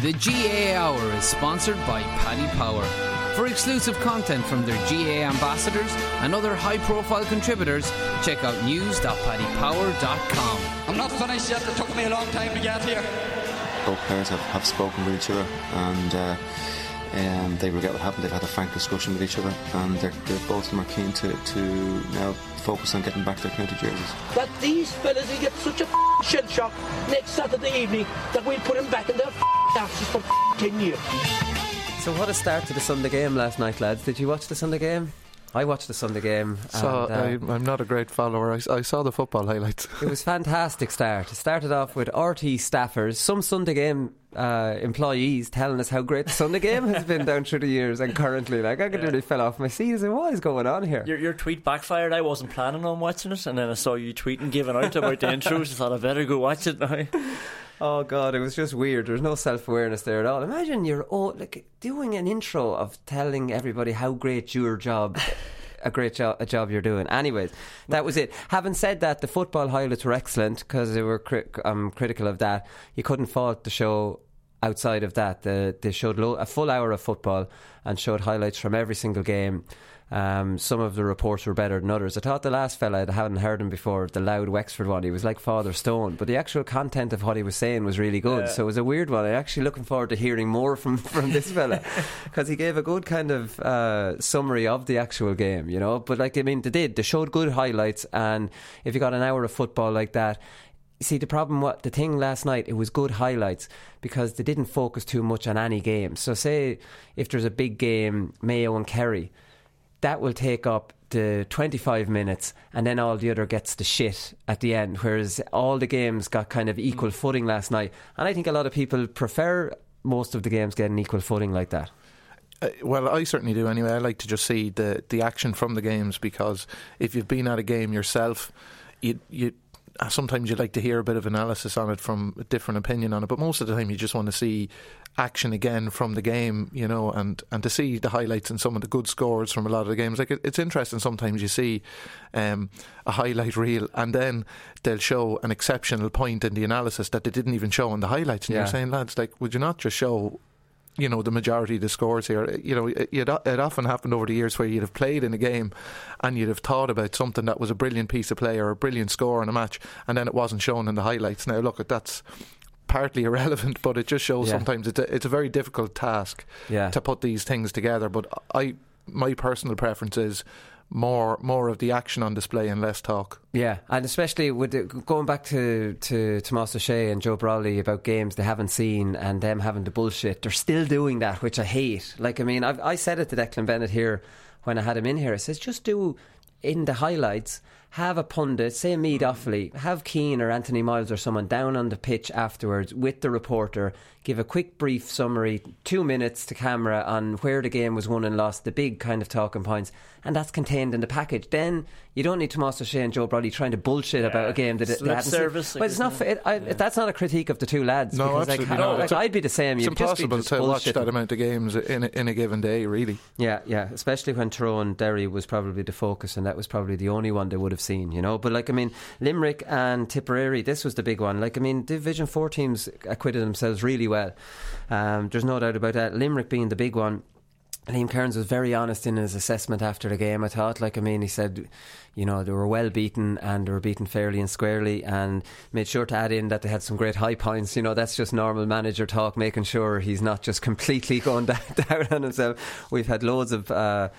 The GAA Hour is sponsored by Paddy Power. For exclusive content from their GAA ambassadors and other high-profile contributors, check out news.paddypower.com. I'm not finished yet. It took me a long time to get here. Both players have spoken with each other, and they regret what happened. They've had a frank discussion with each other, and they're both of them are keen to now focus on getting back their county jerseys. That these fellas will get such a shell shock next Saturday evening that we'll put them back in their asses for 10 years. So what a start to the Sunday game last night, lads. Did you watch the Sunday game? I watched the Sunday game. I'm not a great follower. I saw the football highlights. It was a fantastic start. It started off with RT staffers, some Sunday game employees telling us how great the Sunday game has been down through the years, and currently, I nearly fell off my seat. I said, what is going on here? Your tweet backfired. I wasn't planning on watching it, and then I saw you tweeting, giving out about the intros. I thought I better go watch it now. Oh God, it was just weird. There was no self-awareness there at all. Imagine you're doing an intro of telling everybody how great your job a job you're doing. Anyways, that was it. Having said that, the football highlights were excellent because they were critical of that. You couldn't fault the show outside of that. They showed a full hour of football and showed highlights from every single game. Some of the reports were better than others. I thought the last fella, I hadn't heard him before, the loud Wexford one, he was like Father Stone, but the actual content of what he was saying was really good. So it was a weird one. I'm actually looking forward to hearing more from this fella because he gave a good kind of summary of the actual game, you know. But they showed good highlights, and if you got an hour of football like that, see, the thing last night, it was good highlights because they didn't focus too much on any game. So say if there's a big game, Mayo and Kerry, that will take up the 25 minutes, and then all the other gets the shit at the end, whereas all the games got kind of equal footing last night. And I think a lot of people prefer most of the games getting equal footing like that. Well, I certainly do anyway. I like to just see the action from the games, because if you've been at a game yourself, you sometimes you'd like to hear a bit of analysis on it from a different opinion on it, but most of the time you just want to see action again from the game, you know, and to see the highlights and some of the good scores from a lot of the games. Like, it's interesting sometimes you see a highlight reel and then they'll show an exceptional point in the analysis that they didn't even show in the highlights, and you're saying, lads, like, would you not just show, you know, the majority of the scores here? You know, it often happened over the years where you'd have played in a game and you'd have thought about something that was a brilliant piece of play or a brilliant score in a match, and then it wasn't shown in the highlights. Now look, that's partly irrelevant, but it just shows sometimes it's a very difficult task to put these things together. But my personal preference is more of the action on display and less talk. Yeah, and especially with going back to Tomás O'Shea and Joe Brawley about games they haven't seen and them having the bullshit. They're still doing that, which I hate. Like, I mean, I said it to Declan Bennett here when I had him in here. I says, just do in the highlights, have a pundit, say Mead Offaly, have Keane or Anthony Miles or someone down on the pitch afterwards with the reporter, give a quick brief summary, 2 minutes to camera on where the game was won and lost, the big kind of talking points, and that's contained in the package. Then you don't need Tomás O'Shea and Joe Brawley trying to bullshit about a game that they hadn't seen. But it's not. That's not a critique of the two lads. No, because absolutely not. I'd be the same. It's impossible to watch that amount of games in a given day, really. Yeah, especially when Tyrone Derry was probably the focus, and that was probably the only one they would have seen, you know. But like, I mean, Limerick and Tipperary, this was the big one. Like, I mean, Division 4 teams acquitted themselves really well. There's no doubt about that. Limerick being the big one. Liam Kearns was very honest in his assessment after the game, I thought. Like, I mean, he said, you know, they were well beaten and they were beaten fairly and squarely, and made sure to add in that they had some great high points. You know, that's just normal manager talk, making sure he's not just completely going down on himself. We've had loads of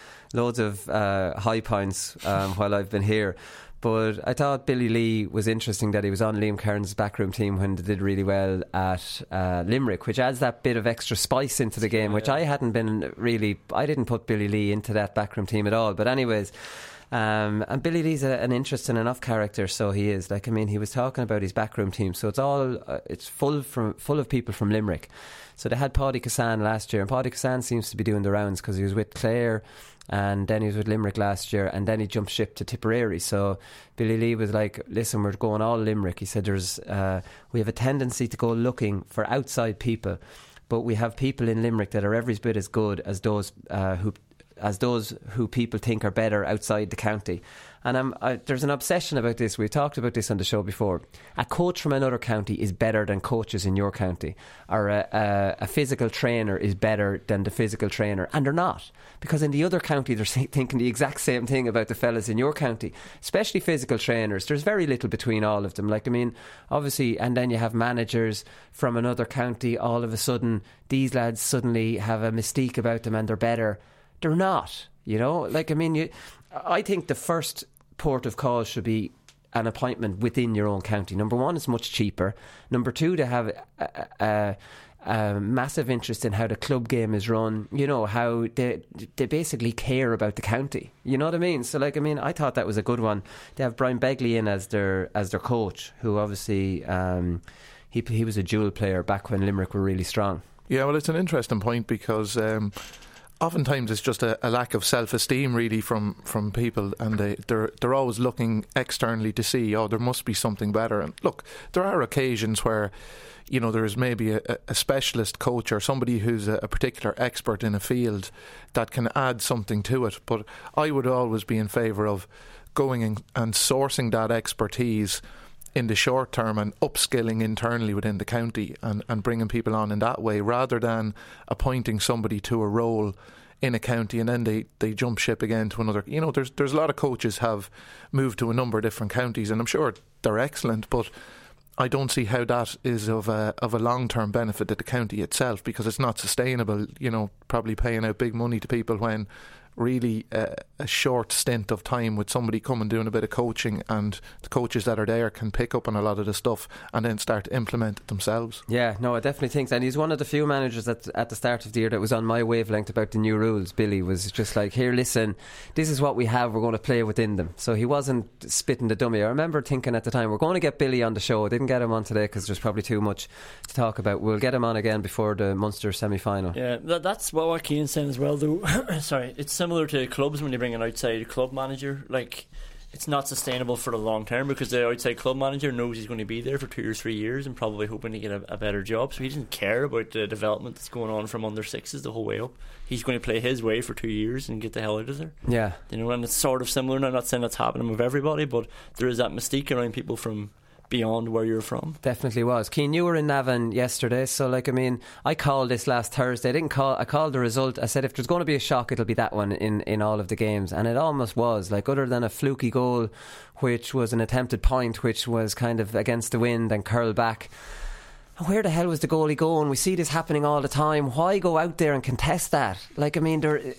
high points while I've been here. But I thought Billy Lee was interesting that he was on Liam Kearns' backroom team when they did really well at Limerick, which adds that bit of extra spice into the game, which I didn't put Billy Lee into that backroom team at all. But anyways, and Billy Lee's an interesting enough character, so he is. Like, I mean, he was talking about his backroom team, so it's full of people from Limerick. So they had Paddy Cassan last year, and Paddy Cassan seems to be doing the rounds because he was with Clare, and then he was with Limerick last year, and then he jumped ship to Tipperary. So Billy Lee was like, listen, we're going all Limerick. He said we have a tendency to go looking for outside people, but we have people in Limerick that are every bit as good as those who as those who people think are better outside the county. And there's an obsession about this. We've talked about this on the show before. A coach from another county is better than coaches in your county, or a physical trainer is better than the physical trainer, and they're not, because in the other county they're thinking the exact same thing about the fellas in your county, especially physical trainers. There's very little between all of them. Like, I mean, obviously, and then you have managers from another county. All of a sudden, these lads suddenly have a mystique about them, and they're better. They're not. You know, like, I mean, I think the first port of call should be an appointment within your own county. Number one, it's much cheaper. Number two, to have a massive interest in how the club game is run. You know, how they basically care about the county. You know what I mean? So, like, I mean, I thought that was a good one. They have Brian Begley in as their coach, who obviously he was a dual player back when Limerick were really strong. Yeah, well, it's an interesting point because oftentimes it's just a lack of self-esteem really from people, and they're always looking externally to see, there must be something better. And look, there are occasions where, you know, there is maybe a specialist coach or somebody who's a particular expert in a field that can add something to it, but I would always be in favour of going and sourcing that expertise in the short term and upskilling internally within the county and bringing people on in that way, rather than appointing somebody to a role in a county and then they jump ship again to another. You know, there's a lot of coaches have moved to a number of different counties, and I'm sure they're excellent, but I don't see how that is of a long-term benefit to the county itself, because it's not sustainable, you know, probably paying out big money to people when really a short stint of time with somebody coming doing a bit of coaching, and the coaches that are there can pick up on a lot of the stuff and then start to implement it themselves. Yeah, no, I definitely think so. And he's one of the few managers at the start of the year that was on my wavelength about the new rules. Billy was just like, here, listen, this is what we have, we're going to play within them. So he wasn't spitting the dummy. I remember thinking at the time, we're going to get Billy on the show. I didn't get him on today because there's probably too much to talk about. We'll get him on again before the Munster semi-final. Yeah, that's what Keane's saying as well, though. Sorry, it's similar to clubs when you bring an outside club manager. Like, it's not sustainable for the long term, because the outside club manager knows he's going to be there for 2 or 3 years and probably hoping to get a better job, so he doesn't care about the development that's going on from under sixes the whole way up. He's going to play his way for 2 years and get the hell out of there. Yeah, you know, and it's sort of similar. And I'm not saying that's happening with everybody, but there is that mystique around people from beyond where you're from. Definitely was. Keane, you were in Navan yesterday, so like, I mean, I called this last Thursday. I called the result. I said if there's going to be a shock, it'll be that one in all of the games, and it almost was. Like, other than a fluky goal, which was an attempted point, which was kind of against the wind and curled back. Where the hell was the goalie going? We see this happening all the time. Why go out there and contest that? Like, I mean,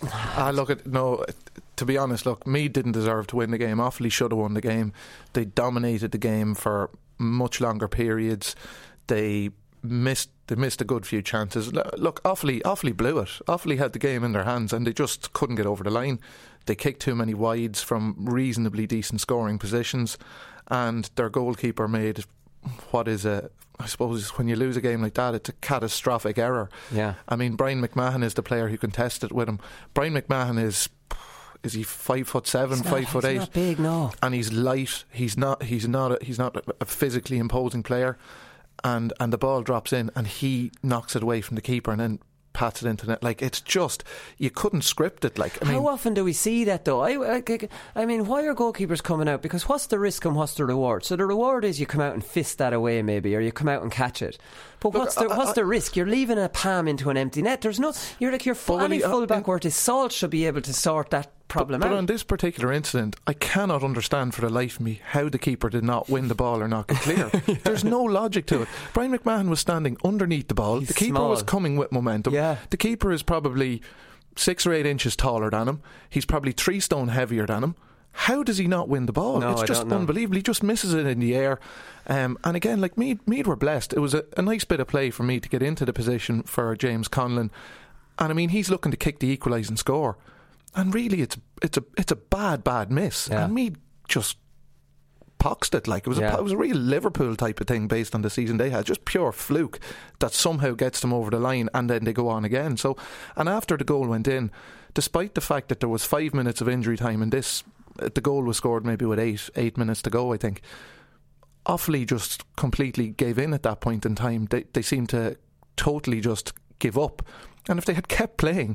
to be honest, look, Meath didn't deserve to win the game. Offaly should have won the game. They dominated the game for much longer periods. They missed a good few chances. Look, Offaly blew it. Offaly had the game in their hands and they just couldn't get over the line. They kicked too many wides from reasonably decent scoring positions, and their goalkeeper made what is I suppose when you lose a game like that, it's a catastrophic error. Yeah. I mean, Brian McMahon is the player who contested with him. Brian McMahon is he 5'7", 5'8"? He's not big, no. And he's light. He's not a physically imposing player. And the ball drops in, and he knocks it away from the keeper, and then pats it into net. Like, it's just, you couldn't script it. Like, how often do we see that though? I mean, why are goalkeepers coming out? Because what's the risk and what's the reward? So the reward is you come out and fist that away, maybe, or you come out and catch it. But what's the risk? You're leaving a palm into an empty net. There's no. You're like, any fullback worth his salt should be able to sort that problem out. But on this particular incident, I cannot understand for the life of me how the keeper did not win the ball or knock it clear. Yeah. There's no logic to it. Brian McMahon was standing underneath the ball. The keeper was coming with momentum. Yeah. The keeper is probably 6 or 8 inches taller than him. He's probably 3 stone heavier than him. How does he not win the ball? No, it's just unbelievable. He just misses it in the air. And again, like, Meath were blessed. It was a nice bit of play for me to get into the position for James Conlon. And I mean, he's looking to kick the equalising score. And really, it's a bad miss. Yeah. And Meath just poxed it. Like, it was a real Liverpool type of thing based on the season they had. Just pure fluke that somehow gets them over the line, and then they go on again. So, and after the goal went in, despite the fact that there was 5 minutes of injury time, and the goal was scored maybe with 8 minutes to go, I think, Offaly just completely gave in at that point in time. They seemed to totally just give up. And if they had kept playing,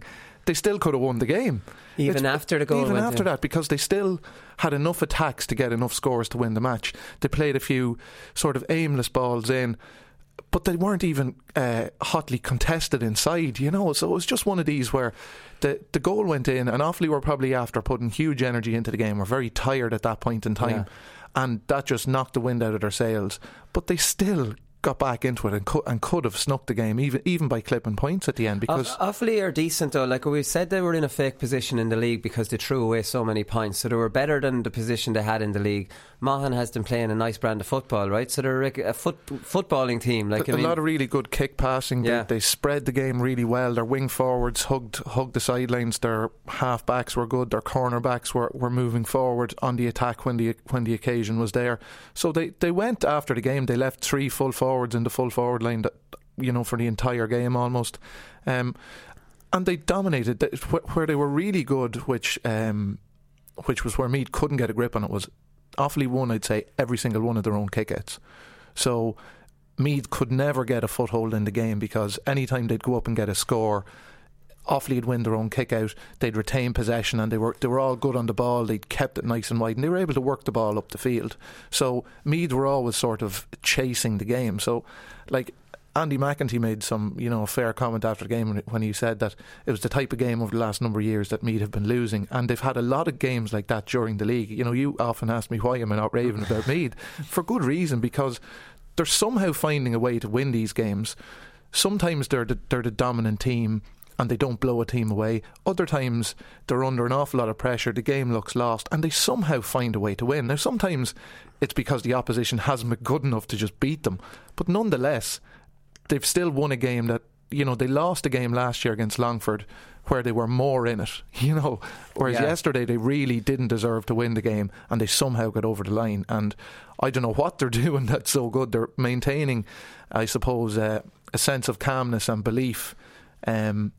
they still could have won the game. Even after the goal Even went after in. that, because they still had enough attacks to get enough scores to win the match. They played a few sort of aimless balls in, but they weren't even hotly contested inside, you know. So it was just one of these where the goal went in, and Offaly were probably after putting huge energy into the game. Were very tired at that point in time, and that just knocked the wind out of their sails. But they still got back into it and could have snuck the game even by clipping points at the end, because Offaly are decent though. Like we said, they were in a fake position in the league because they threw away so many points, so they were better than the position they had in the league. Mahon has them playing a nice brand of football, right? So they're a footballing team. Like a lot of really good kick passing. They spread the game really well. Their wing forwards hugged the sidelines. Their half backs were good. Their corner backs were moving forward on the attack when the occasion was there. So they went after the game. They left 3 full forwards in the full forward line, for the entire game almost, and they dominated. Where they were really good, which was where Meath couldn't get a grip on it, was Offaly won, I'd say, every single one of their own kickouts. So Meath could never get a foothold in the game, because any time they'd go up and get a score, Offaly would win their own kick out, they'd retain possession, and they were all good on the ball. They'd kept it nice and wide, and they were able to work the ball up the field. So Meath were always sort of chasing the game. So like Andy McEntee made some a fair comment after the game when he said that it was the type of game over the last number of years that Meath have been losing, and they've had a lot of games like that during the league. You often ask me why am I not raving about Meath, for good reason, because they're somehow finding a way to win these games. Sometimes they're the dominant team and they don't blow a team away. Other times they're under an awful lot of pressure, the game looks lost, and they somehow find a way to win. Now sometimes it's because the opposition hasn't been good enough to just beat them, but nonetheless they've still won a game that, they lost a game last year against Longford where they were more in it, whereas yesterday they really didn't deserve to win the game and they somehow got over the line. And I don't know what they're doing that's so good. They're maintaining, I suppose, a sense of calmness and belief, to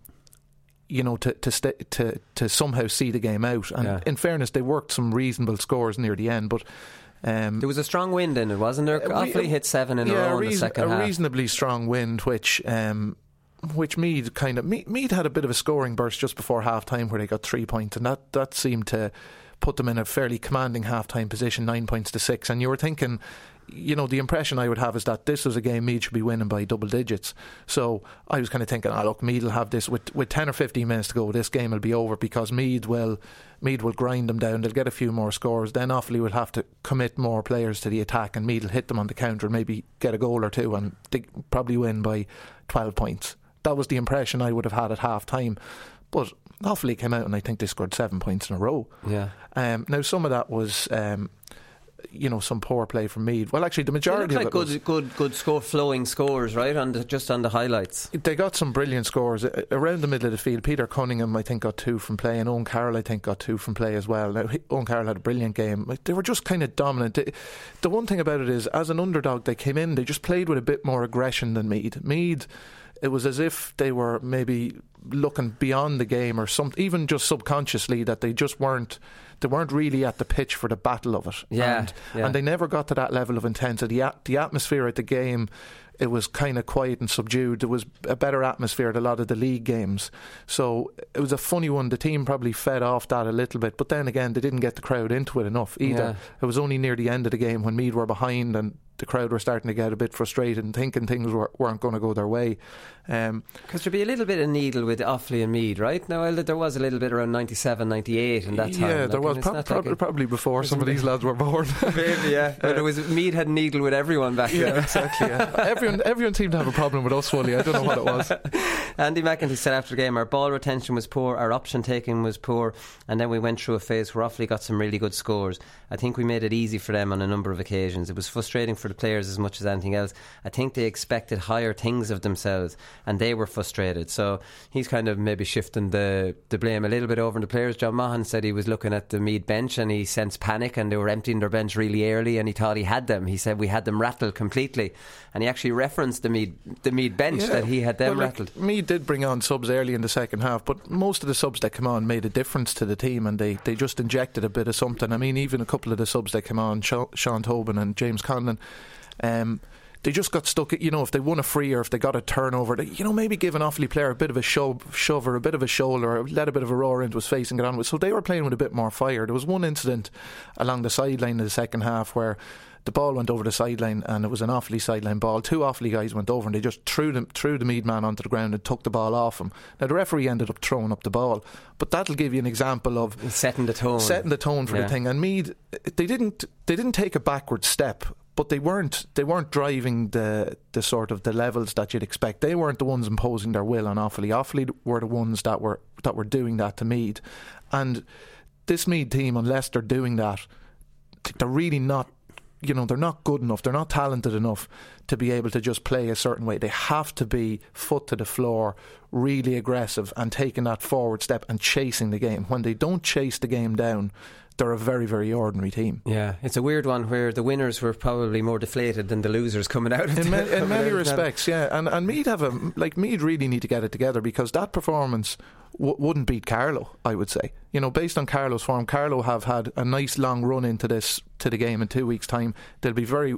somehow see the game out. And in fairness, they worked some reasonable scores near the end, but there was a strong wind in it, wasn't there? Offaly hit 7 in a row in the second half. A reasonably strong wind, which Meath Meath had a bit of a scoring burst just before half time where they got 3 points, and that seemed to put them in a fairly commanding half time position, 9 points to 6. And you were thinking, the impression I would have is that this was a game Meath should be winning by double digits. So I was kind of thinking, look, Meath will have this with 10 or 15 minutes to go. This game will be over because Meath will grind them down. They'll get a few more scores. Then Offaly will have to commit more players to the attack, and Meath will hit them on the counter and maybe get a goal or two, and they probably win by 12 points. That was the impression I would have had at half time. But Offaly came out and I think they scored 7 points in a row. Yeah. Now some of that was some poor play from Meath. Well, actually, the majority of it was good score, flowing scores, right? Just on the highlights, they got some brilliant scores around the middle of the field. Peter Cunningham, I think, got 2 from play, and Owen Carroll, I think, got 2 from play as well. Now, Owen Carroll had a brilliant game. They were just kind of dominant. The one thing about it is, as an underdog, they came in, they just played with a bit more aggression than Meath. It was as if they were maybe looking beyond the game, or something, even just subconsciously, that they just weren't really at the pitch for the battle of it. And they never got to that level of intensity. The atmosphere at the game, it was kind of quiet and subdued. There was a better atmosphere at a lot of the league games. So it was a funny one. The team probably fed off that a little bit, but then again, they didn't get the crowd into it enough either. It was only near the end of the game when Meath were behind and the crowd were starting to get a bit frustrated and thinking things weren't going to go their way. Because there'd be a little bit of needle with Offaly and Meath, right? Now, there was a little bit around 97, 98 and that time. Yeah, there was probably before some of these lads were born. Maybe, yeah. But Meath had needle with everyone back then. Yeah, exactly. Yeah. Everyone seemed to have a problem with us, Wooly. I don't know what it was. Andy McEntee said after the game, our ball retention was poor, our option taking was poor, and then we went through a phase where Offaly got some really good scores. I think we made it easy for them on a number of occasions. It was frustrating for the players as much as anything else. I think they expected higher things of themselves and they were frustrated. So he's kind of maybe shifting the blame a little bit over on the players. John Mahon said he was looking at the Meath bench and he sensed panic and they were emptying their bench really early and he thought he had them. He said we had them rattled completely, and he actually referenced the Meath bench, that he had them rattled. Meath did bring on subs early in the second half, but most of the subs that came on made a difference to the team, and they just injected a bit of something. I mean, even a couple of the subs that came on, Sean Tobin and James Conlon, they just got stuck. If they won a free or if they got a turnover, maybe give an Offaly player a bit of a shove or a bit of a shoulder, or let a bit of a roar into his face and get on with. So they were playing with a bit more fire. There was one incident along the sideline in the second half where the ball went over the sideline, and it was an Offaly sideline ball. 2 Offaly guys went over and they just threw the Meath man onto the ground and took the ball off him. Now the referee ended up throwing up the ball, but that'll give you an example of setting the tone for the thing. And Meath, they didn't take a backward step, but they weren't driving the sort of the levels that you'd expect. They weren't the ones imposing their will on Offaly. Offaly were the ones that were doing that to Meath. And this Meath team, unless they're doing that, they're really not. They're not good enough, they're not talented enough to be able to just play a certain way. They have to be foot to the floor, really aggressive and taking that forward step and chasing the game. When they don't chase the game down, they're a very, very ordinary team. Yeah, it's a weird one where the winners were probably more deflated than the losers coming out of in many respects, yeah. And Meath Meath really need to get it together, because that performance wouldn't beat Carlow, I would say. Based on Carlow's form, Carlow have had a nice long run into the game in 2 weeks' time. They'll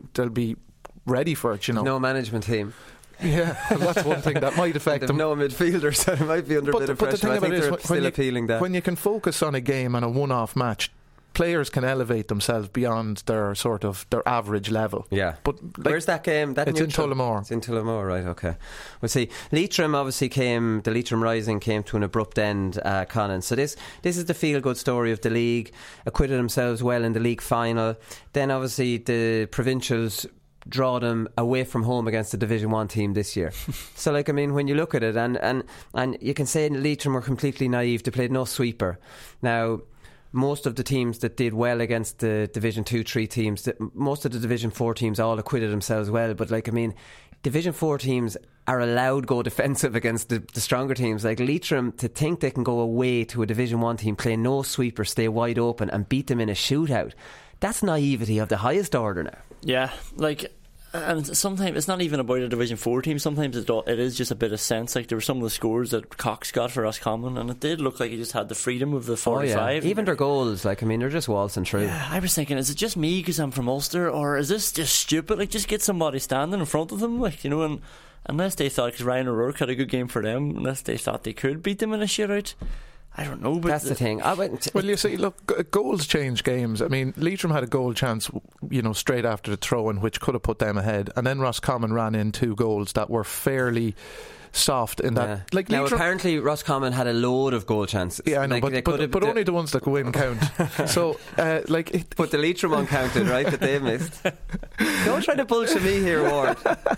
be ready for it. No management team. Yeah, well, that's one thing that might affect them. No midfielders, so it might be under a bit of pressure. The thing about it is, still appealing that when you can focus on a game and a one-off match, players can elevate themselves beyond their average level. Yeah. But where's that game? It's in Tullamore. It's in Tullamore, right, okay. We'll see. Leitrim obviously the Leitrim Rising came to an abrupt end, Conan. So this is the feel-good story of the league. Acquitted themselves well in the league final. Then obviously the provincials draw them away from home against the Division 1 team this year. So when you look at it, and you can say Leitrim were completely naive. They played no sweeper. Now, most of the teams that did well against the Division 2-3 teams, most of the Division 4 teams all acquitted themselves well. But Division 4 teams are allowed go defensive against the stronger teams. Like Leitrim, to think they can go away to a Division 1 team, play no sweeper, stay wide open and beat them in a shootout, that's naivety of the highest order now. Yeah, and sometimes it's not even about a Division 4 team. Sometimes it is just a bit of sense. There were some of the scores that Cox got for Roscommon, and it did look like he just had the freedom of the 45. Oh, yeah. Even their goals, they're just waltzing through. Yeah, I was thinking, is it just me because I'm from Ulster, or is this just stupid? Just get somebody standing in front of them, and unless they thought, because Ryan O'Rourke had a good game for them, unless they thought they could beat them in a shootout. I don't know, but that's the thing. Well, you see, look, goals change games. I mean, Leitrim had a goal chance, straight after the throw-in, which could have put them ahead, and then Roscommon ran in 2 goals that were fairly soft in that. Yeah. Now, apparently Roscommon had a load of goal chances. Yeah, I know, but only the ones that go in count. So, but the Leitrim one counted, right? That they missed. Don't try to bullshit me here, Ward.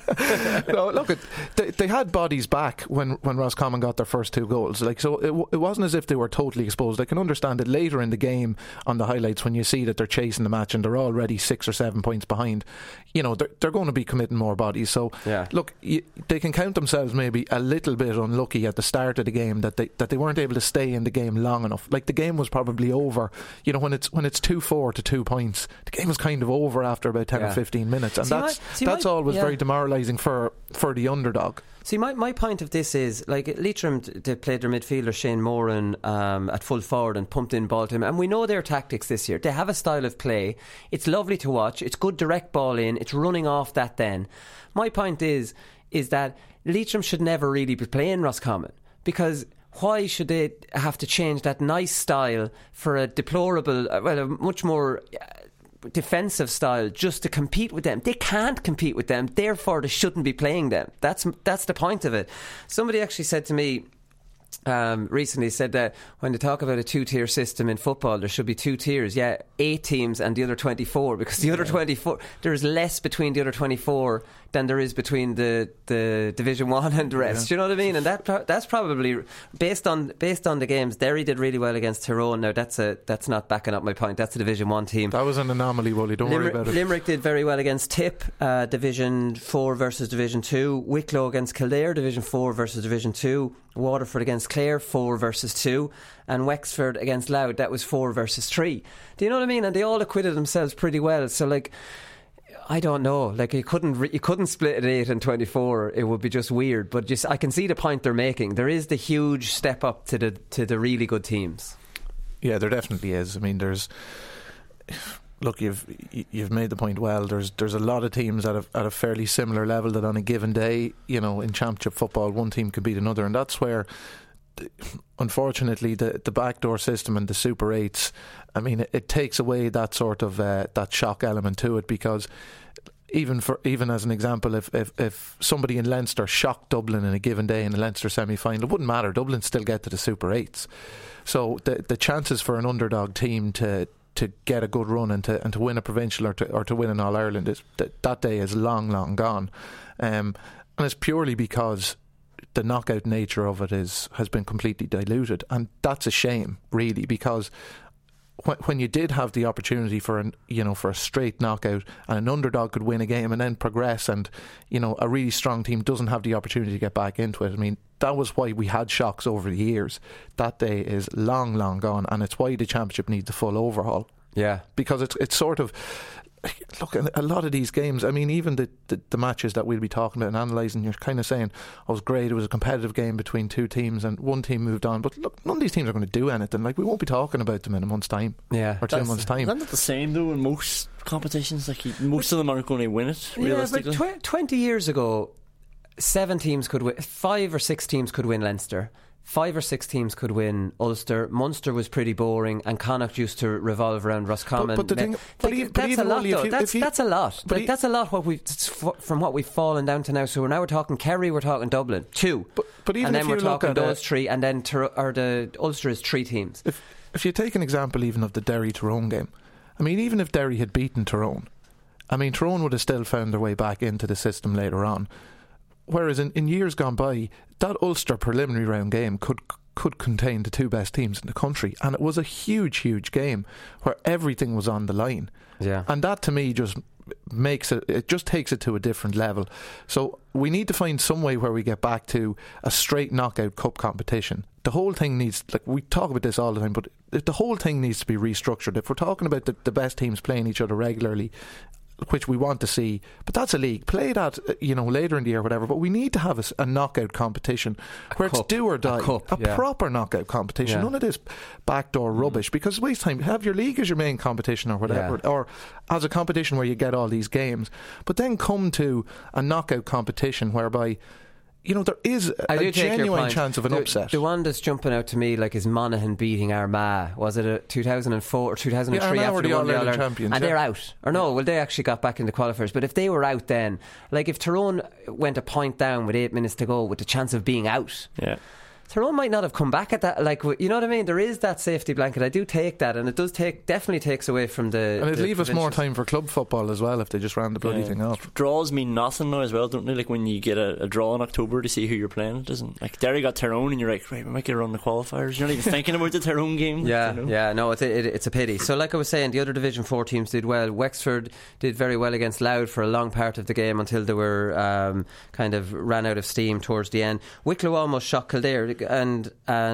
No, look, they had bodies back when Roscommon got their first 2 goals. So it wasn't as if they were totally exposed. I can understand it later in the game on the highlights when you see that they're chasing the match and they're already 6 or 7 points behind. They're going to be committing more bodies. So, yeah. Look, they can count themselves maybe a little bit unlucky at the start of the game that they weren't able to stay in the game long enough. The game was probably over. When it's 2-4 to 2 points, the game was kind of over after about 10 or 15 minutes, and that's always very demoralising for the underdog. See, my point of this is, Leitrim, they played their midfielder Shane Moran at full forward and pumped in ball to him, and we know their tactics this year. They have a style of play. It's lovely to watch. It's good direct ball in. It's running off that then. My point is that Leitrim should never really be playing Roscommon, because why should they have to change that nice style for a deplorable, a much more defensive style just to compete with them? They can't compete with them, therefore they shouldn't be playing them. That's the point of it. Somebody actually said to me recently, said that when they talk about a 2-tier system in football, there should be 2 tiers. 8 teams and the other 24, because the other 24, there's less between the other 24 than there is between the Division 1 and the rest. Do you know what I mean? And that's probably based on the games. Derry did really well against Tyrone. Now that's not backing up my point. That's a Division 1 team. That was an anomaly, Wooly. Don't worry about it. Limerick did very well against Tip, Division 4 versus Division 2. Wicklow against Kildare, Division 4 versus Division 2. Waterford against Clare, 4 versus 2. And Wexford against Louth, that was 4 versus 3. Do you know what I mean? And they all acquitted themselves pretty well. So I don't know. You couldn't split it 8 and 24. It would be just weird. But I can see the point they're making. There is the huge step up to the really good teams. Yeah, there definitely is. I mean, look, you've made the point well. There's a lot of teams at a fairly similar level that on a given day, in Championship football, one team could beat another, and that's where, unfortunately, the backdoor system and the Super 8s, I mean, it takes away that sort of that shock element to it, because even as an example, if somebody in Leinster shocked Dublin in a given day in the Leinster semi-final, it wouldn't matter. Dublin still get to the Super 8s. So the chances for an underdog team to get a good run and to win a provincial or to win an All Ireland that day is long gone, and it's purely because the knockout nature of it has been completely diluted, and that's a shame, really, because when you did have the opportunity for a straight knockout, and an underdog could win a game and then progress, and a really strong team doesn't have the opportunity to get back into it. I mean, that was why we had shocks over the years. That day is long gone, and it's why the Championship needs a full overhaul. Yeah, because it's sort of, look, a lot of these games, I mean, even the matches that we'll be talking about and analysing, you're kind of saying, oh, it was great, it was a competitive game between two teams and one team moved on, but look, none of these teams are going to do anything. Like, we won't be talking about them in a month's time, or 2 months' time. Isn't that the same though in most competitions? Like, most of them aren't going to win it, realistically. Yeah, but 20 years ago, 7 teams could win, 5 or 6 teams could win Leinster, 5 or 6 teams could win Ulster. Munster was pretty boring, and Connacht used to revolve around Roscommon. But that's a lot, though. That's a lot. That's a lot from what we've fallen down to now. So we're talking Kerry, we're talking Dublin, 2. But even and then if we're you talking look at those 3, and then the Ulster is 3 teams. If you take an example even of the Derry-Tyrone game, I mean, even if Derry had beaten Tyrone, I mean, Tyrone would have still found their way back into the system later on. Whereas in years gone by, that Ulster preliminary round game could contain the 2 best teams in the country, and it was a huge game where everything was on the line. Yeah, and that to me just makes it just takes it to a different level. So we need to find some way where we get back to a straight knockout cup competition. The whole thing needs, like, we talk about this all the time, but the whole thing needs to be restructured. If we're talking about the best teams playing each other regularly, which we want to see, but that's a league. Play that, later in the year, whatever. But we need to have a knockout competition where it's do or die. A proper knockout competition. None of this backdoor rubbish, because it's waste time. Have your league as your main competition or whatever, or as a competition where you get all these games. But then come to a knockout competition whereby, there is a genuine chance of an upset. The one that's jumping out to me is Monaghan beating Armagh. Was it a 2004 or 2003 after the All-Ireland champions, and they're out. Or no, well, they actually got back in the qualifiers. But if they were out then, if Tyrone went a point down with 8 minutes to go with the chance of being out, Tyrone might not have come back at that. You know what I mean? There is that safety blanket. I do take that, and it does definitely takes away from the. And it'd leave us more time for club football as well if they just ran the bloody thing off. Draws mean nothing now as well, don't they? Like when you get a draw in October to see who you're playing, it doesn't. Like Derry got Tyrone, and you're like, right, we might get a run the qualifiers. You're not even thinking about the Tyrone game. No, it's a pity. So, like I was saying, the other Division 4 teams did well. Wexford did very well against Louth for a long part of the game until they were kind of ran out of steam towards the end. Wicklow almost shocked Kildare, and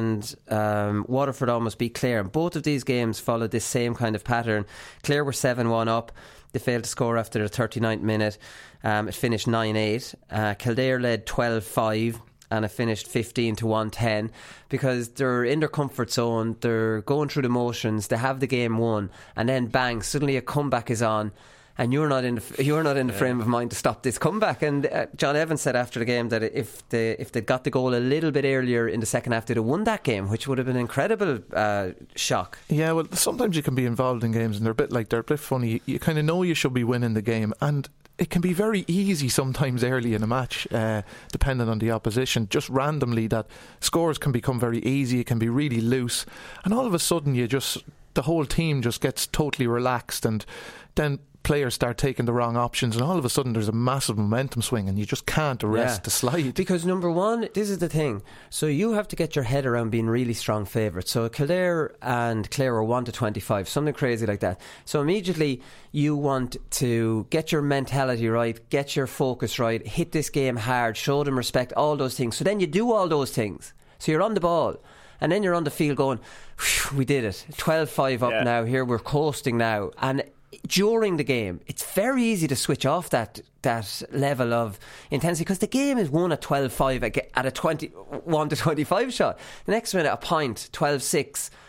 Waterford almost beat Clare. And both of these games followed this same kind of pattern. Clare were 7-1 up. They failed to score after the 39th minute. It finished 9-8. Kildare led 12-5 and it finished 15-110 because they're in their comfort zone. They're going through the motions. They have the game won, and then bang, suddenly a comeback is on. And you're not in the frame of mind to stop this comeback. And John Evans said after the game that if they'd got the goal a little bit earlier in the second half, they'd have won that game, which would have been an incredible shock. Yeah, well, sometimes you can be involved in games and they're a bit funny. You kind of know you should be winning the game, and it can be very easy sometimes early in a match, depending on the opposition. Just randomly, that scores can become very easy. It can be really loose, and all of a sudden, the whole team just gets totally relaxed, and then players start taking the wrong options, and all of a sudden there's a massive momentum swing and you just can't arrest the slide. Because number one, this is the thing, so you have to get your head around being really strong favourites. So Kildare and Clare are 1-25, something crazy like that. So immediately you want to get your mentality right, get your focus right, hit this game hard, show them respect, all those things. So then you do all those things, so you're on the ball, and then you're on the field going, we did it, 12-5 up now, here we're coasting now. And during the game, it's very easy to switch off that level of intensity, because the game is won at 12-5 at a 21-25 shot. The next minute, a point, 12-6,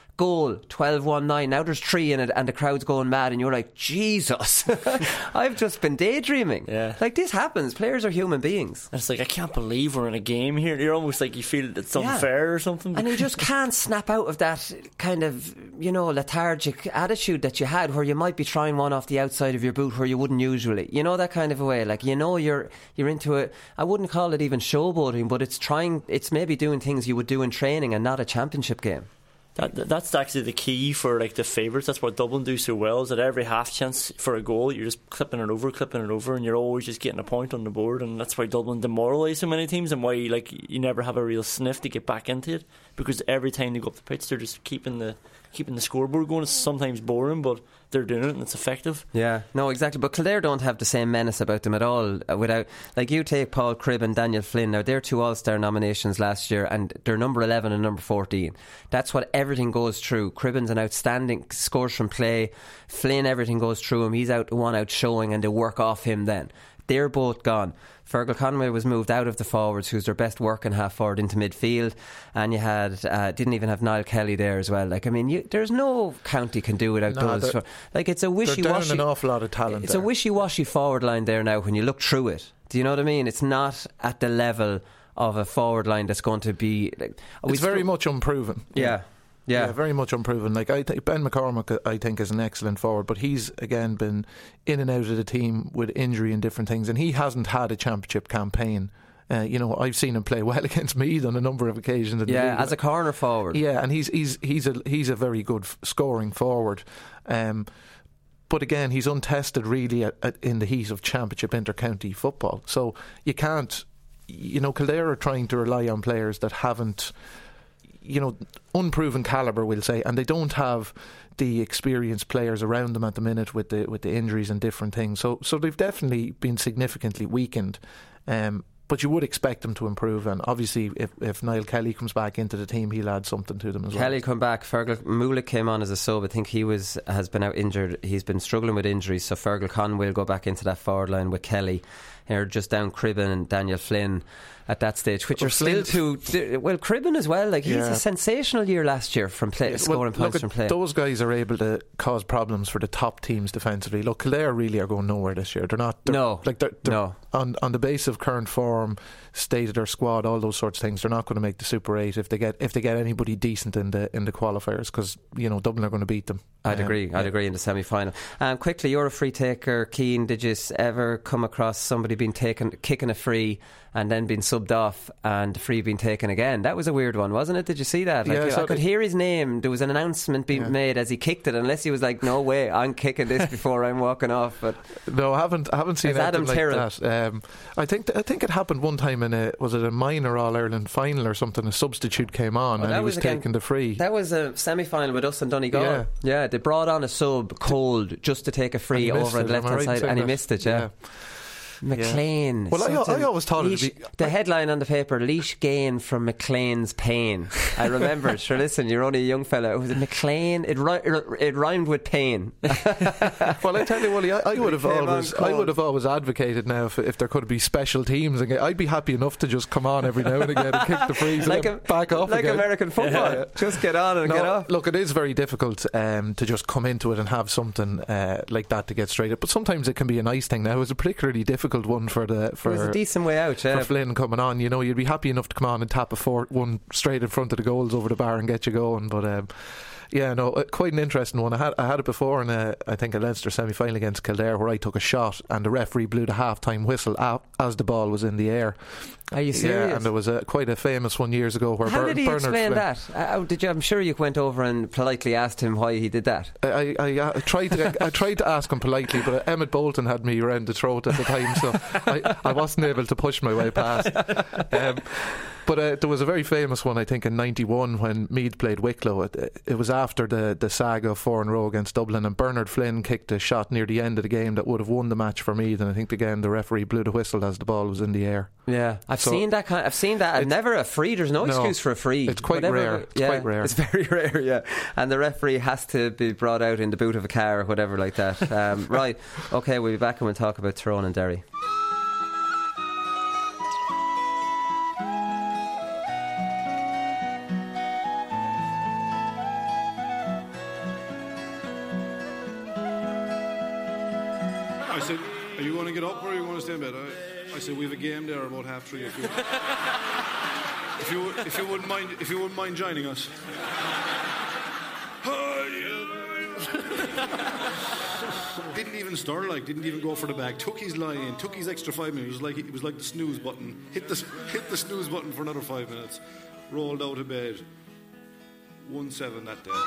goal, 12-1-9. Now there's 3 in it and the crowd's going mad and you're like, Jesus, I've just been daydreaming. Yeah. Like, this happens. Players are human beings. And it's like, I can't believe we're in a game here. You're almost like you feel it's unfair or something. And you just can't snap out of that kind of, lethargic attitude that you had where you might be trying one off the outside of your boot where you wouldn't usually. That kind of a way. Like, you're into it. I wouldn't call it even showboating, but it's maybe doing things you would do in training and not a championship game. That's actually the key for like the favourites. That's what Dublin do so well, is that every half chance for a goal you're just clipping it over, and you're always just getting a point on the board. And that's why Dublin demoralise so many teams, and why you never have a real sniff to get back into it, because every time they go up the pitch they're just keeping the scoreboard going. It's sometimes boring, but they're doing it and it's effective. Yeah, no, exactly. But Kildare don't have the same menace about them at all. Without, like, you take Paul Cribb and Daniel Flynn. Now, they're 2 All-Star nominations last year, and they're number 11 and number 14. That's what everything goes through. Cribben's an outstanding, scores from play. Flynn, everything goes through him. He's out showing, and they work off him then. They're both gone. Fergal Conway was moved out of the forwards, who's their best working half forward, into midfield, and you had didn't even have Niall Kelly there as well. Like, I mean, there's no county can do without those. Like, it's a wishy-washy. They're down an awful lot of talent. It's a wishy-washy forward line there now. When you look through it, do you know what I mean? It's not at the level of a forward line that's going to be. It's very much unproven. Yeah, very much unproven. Like, I think Ben McCormack, I think, is an excellent forward, but he's again been in and out of the team with injury and different things, and he hasn't had a championship campaign. I've seen him play well against Meath on a number of occasions. As a corner forward. Yeah, and he's a very good scoring forward. But again, he's untested really in the heat of championship inter-county football. So you can't. Kildare are trying to rely on players that haven't. Unproven calibre, we'll say, and they don't have the experienced players around them at the minute with the injuries and different things. So they've definitely been significantly weakened. But you would expect them to improve, and obviously if Niall Kelly comes back into the team, he'll add something to them as well. Kelly come back. Fergal Moulick came on as a sub. I think he has been out injured. He's been struggling with injuries, so Fergal Conway will go back into that forward line with Kelly. They're just down Cribben and Daniel Flynn at that stage, which are still Cribben as well. Like, he's a sensational year last year from scoring points from play. Those guys are able to cause problems for the top teams defensively. Look, Kildare really are going nowhere this year. They're not. They're on the base of current form, state of their squad, all those sorts of things. They're not going to make the Super 8 if they get anybody decent in the qualifiers, because Dublin are going to beat them. I'd agree in the semi-final. Quickly, you're a free taker, Keane. Did you ever come across somebody being kicking a free and then being subbed off and the free being taken again? That was a weird one, wasn't it? Did you see that? I could hear his name. There was an announcement being made as he kicked it, unless he was like, no way, I'm kicking this before I'm walking off. But no, I haven't seen anything like that. I think it happened one time in was it a minor All-Ireland final or something? A substitute came on and he was taking the free. That was a semi-final with us and Donegal. Yeah, they brought on a sub cold just to take a free over on the left-hand side, and he missed it. McLean. Well, I always thought it would be the headline on the paper: Laois gain from McLean's pain. I remember it. Sure, listen, you're only a young fella. Was it McLean? It rhymed with pain. Well, I tell you, Willie, I would have always advocated now if there could be special teams again. I'd be happy enough to just come on every now and again and kick the frees and back off like again. American football. Yeah. Just get on and get off. Look, it is very difficult to just come into it and have something like that to get straight up. But sometimes it can be a nice thing. Now, it was a particularly difficult one for it was a decent way out, for Flynn coming on. You'd be happy enough to come on and tap one straight in front of the goals over the bar and get you going. But quite an interesting one. I had it before in I think a Leinster semi-final against Kildare, where I took a shot and the referee blew the half-time whistle as the ball was in the air. Are you serious? Yeah, and there was quite a famous one years ago where how did he Bernard explain Flynn, that? Did you? I'm sure you went over and politely asked him why he did that. I tried to ask him politely, but Emmett Bolton had me around the throat at the time, so I wasn't able to push my way past. But there was a very famous one, I think, in 91 when Meath played Wicklow. It was after the saga of 4-in-a-row against Dublin, and Bernard Flynn kicked a shot near the end of the game that would have won the match for Meath, and I think again the referee blew the whistle as the ball was in the air. Yeah, I've seen that. And never a free. There's no excuse for a free. It's quite rare. Quite rare. It's very rare. Yeah, and the referee has to be brought out in the boot of a car or whatever like that. Right. Okay, we'll be back and we'll talk about Tyrone and Derry. I said, are you going to get up or are you going to stay in bed? I said, we have a game there about 3:30 if you wouldn't mind joining us. Didn't even stir, didn't even go for the bag. Took his lie in, took his extra 5 minutes. It was like the snooze button. Hit the snooze button for another 5 minutes. Rolled out of bed. 1-7 that day.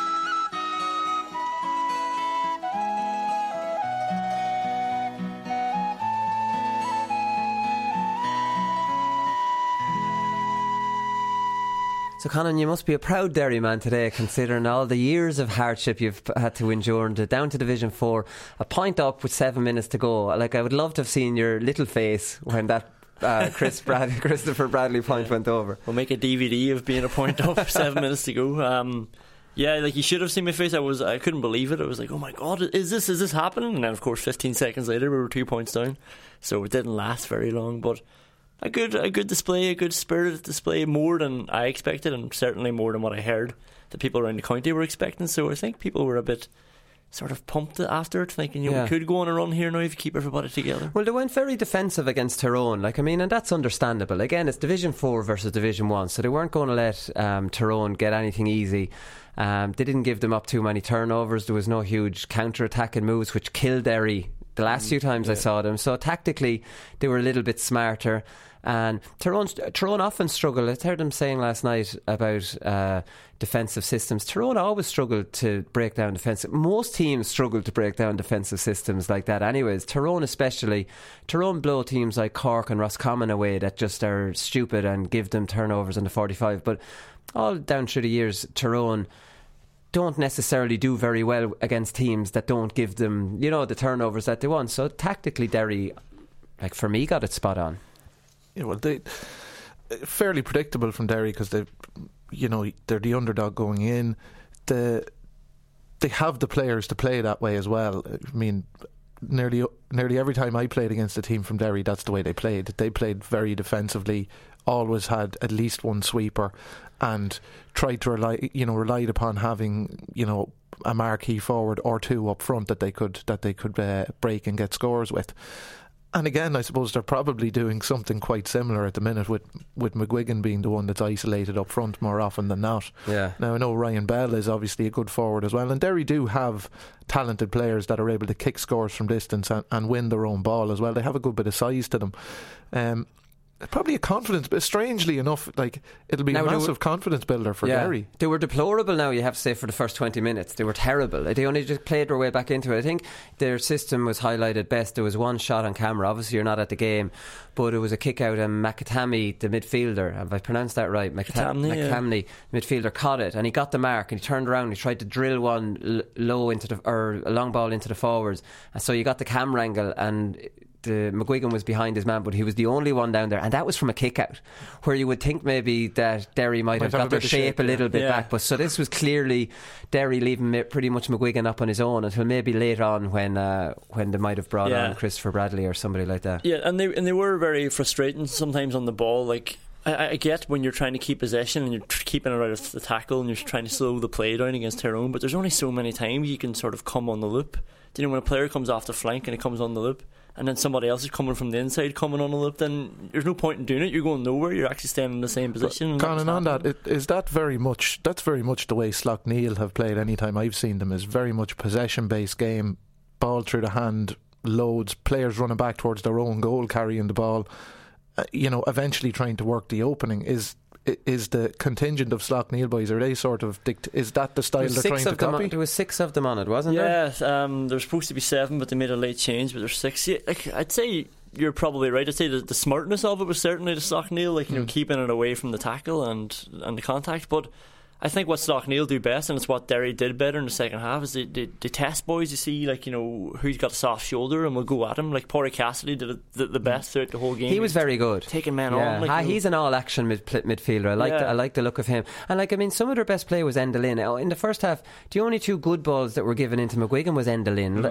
So, Conan, you must be a proud Derry man today, considering all the years of hardship you've had to endure and down to Division 4, a point up with 7 minutes to go. I would love to have seen your little face when that Christopher Bradley point went over. We'll make a DVD of being a point up, 7 minutes to go. You should have seen my face. I couldn't believe it. I was like, oh my God, is this happening? And then, of course, 15 seconds later, we were 2 points down. So it didn't last very long, but a good display, a good spirited display, more than I expected, and certainly more than what I heard the people around the county were expecting. So I think people were a bit sort of pumped after it, thinking we could go on a run here now if you keep everybody together. Well, they went very defensive against Tyrone, and that's understandable. Again, it's Division 4 versus Division 1, so they weren't going to let Tyrone get anything easy. They didn't give them up too many turnovers. There was no huge counter-attacking moves, which killed Derry the last few times I saw them. So tactically, they were a little bit smarter. And Tyrone often struggle. I heard them saying last night about defensive systems. Tyrone always struggled to break down defensive. Most teams struggle to break down defensive systems like that anyways. Tyrone especially. Tyrone blow teams like Cork and Roscommon away that just are stupid and give them turnovers in the 45. But all down through the years, Tyrone don't necessarily do very well against teams that don't give them, the turnovers that they want. So tactically, Derry, for me, got it spot on. Yeah, well, they fairly predictable from Derry because they're the underdog going in. They have the players to play that way as well. I mean, nearly every time I played against a team from Derry, that's the way they played. They played very defensively, always had at least one sweeper, and tried to relied upon having a marquee forward or two up front that they could break and get scores with. And again, I suppose they're probably doing something quite similar at the minute with McGuigan being the one that's isolated up front more often than not. Yeah. Now, I know Ryan Bell is obviously a good forward as well, and Derry do have talented players that are able to kick scores from distance and win their own ball as well. They have a good bit of size to them. Probably a confidence, but strangely enough, it'll be a massive confidence builder for Derry. They were deplorable now, you have to say, for the first 20 minutes. They were terrible. They only just played their way back into it. I think their system was highlighted best. There was one shot on camera. Obviously, you're not at the game, but it was a kick out, and McAtamney, the midfielder, have I pronounced that right? McAtamney, midfielder, caught it, and he got the mark, and he turned around and he tried to drill one low or a long ball into the forwards, and so you got the camera angle, and McGuigan was behind his man, but he was the only one down there, and that was from a kick out, where you would think maybe that Derry might have got their shape a little bit back. But so this was clearly Derry leaving pretty much McGuigan up on his own until maybe later on when they might have brought on Christopher Bradley or somebody like that. Yeah, and they were very frustrating sometimes on the ball. I get when you're trying to keep possession and you're keeping it out of the tackle and you're trying to slow the play down against Tyrone, but there's only so many times you can sort of come on the loop. When a player comes off the flank and it comes on the loop, and then somebody else is coming from the inside coming on the loop, then there's no point in doing it. You're going nowhere. You're actually staying in the same position. Conan, on that, that's very much the way Slaughtneil have played any time I've seen them, is very much possession based game, ball through the hand, loads, players running back towards their own goal, carrying the ball, eventually trying to work the opening. Is the contingent of Slaughtneil boys, are they sort of is that the style they're trying to copy? There was 6 of them on it, wasn't there? Yeah, there's supposed to be 7, but they made a late change, but there's 6. Yeah, I'd say you're probably right. I'd say the smartness of it was certainly the Slaughtneil, keeping it away from the tackle and the contact. But I think what Slaughtneil do best, and it's what Derry did better in the second half, is they test boys. You see, who's got a soft shoulder, and we'll go at him. Porry Cassidy did the best throughout the whole game. He was very good, taking men on. He's an all-action midfielder. I like the look of him. And some of their best play was Endelin. In the first half, the only 2 good balls that were given into McGuigan was Endelin.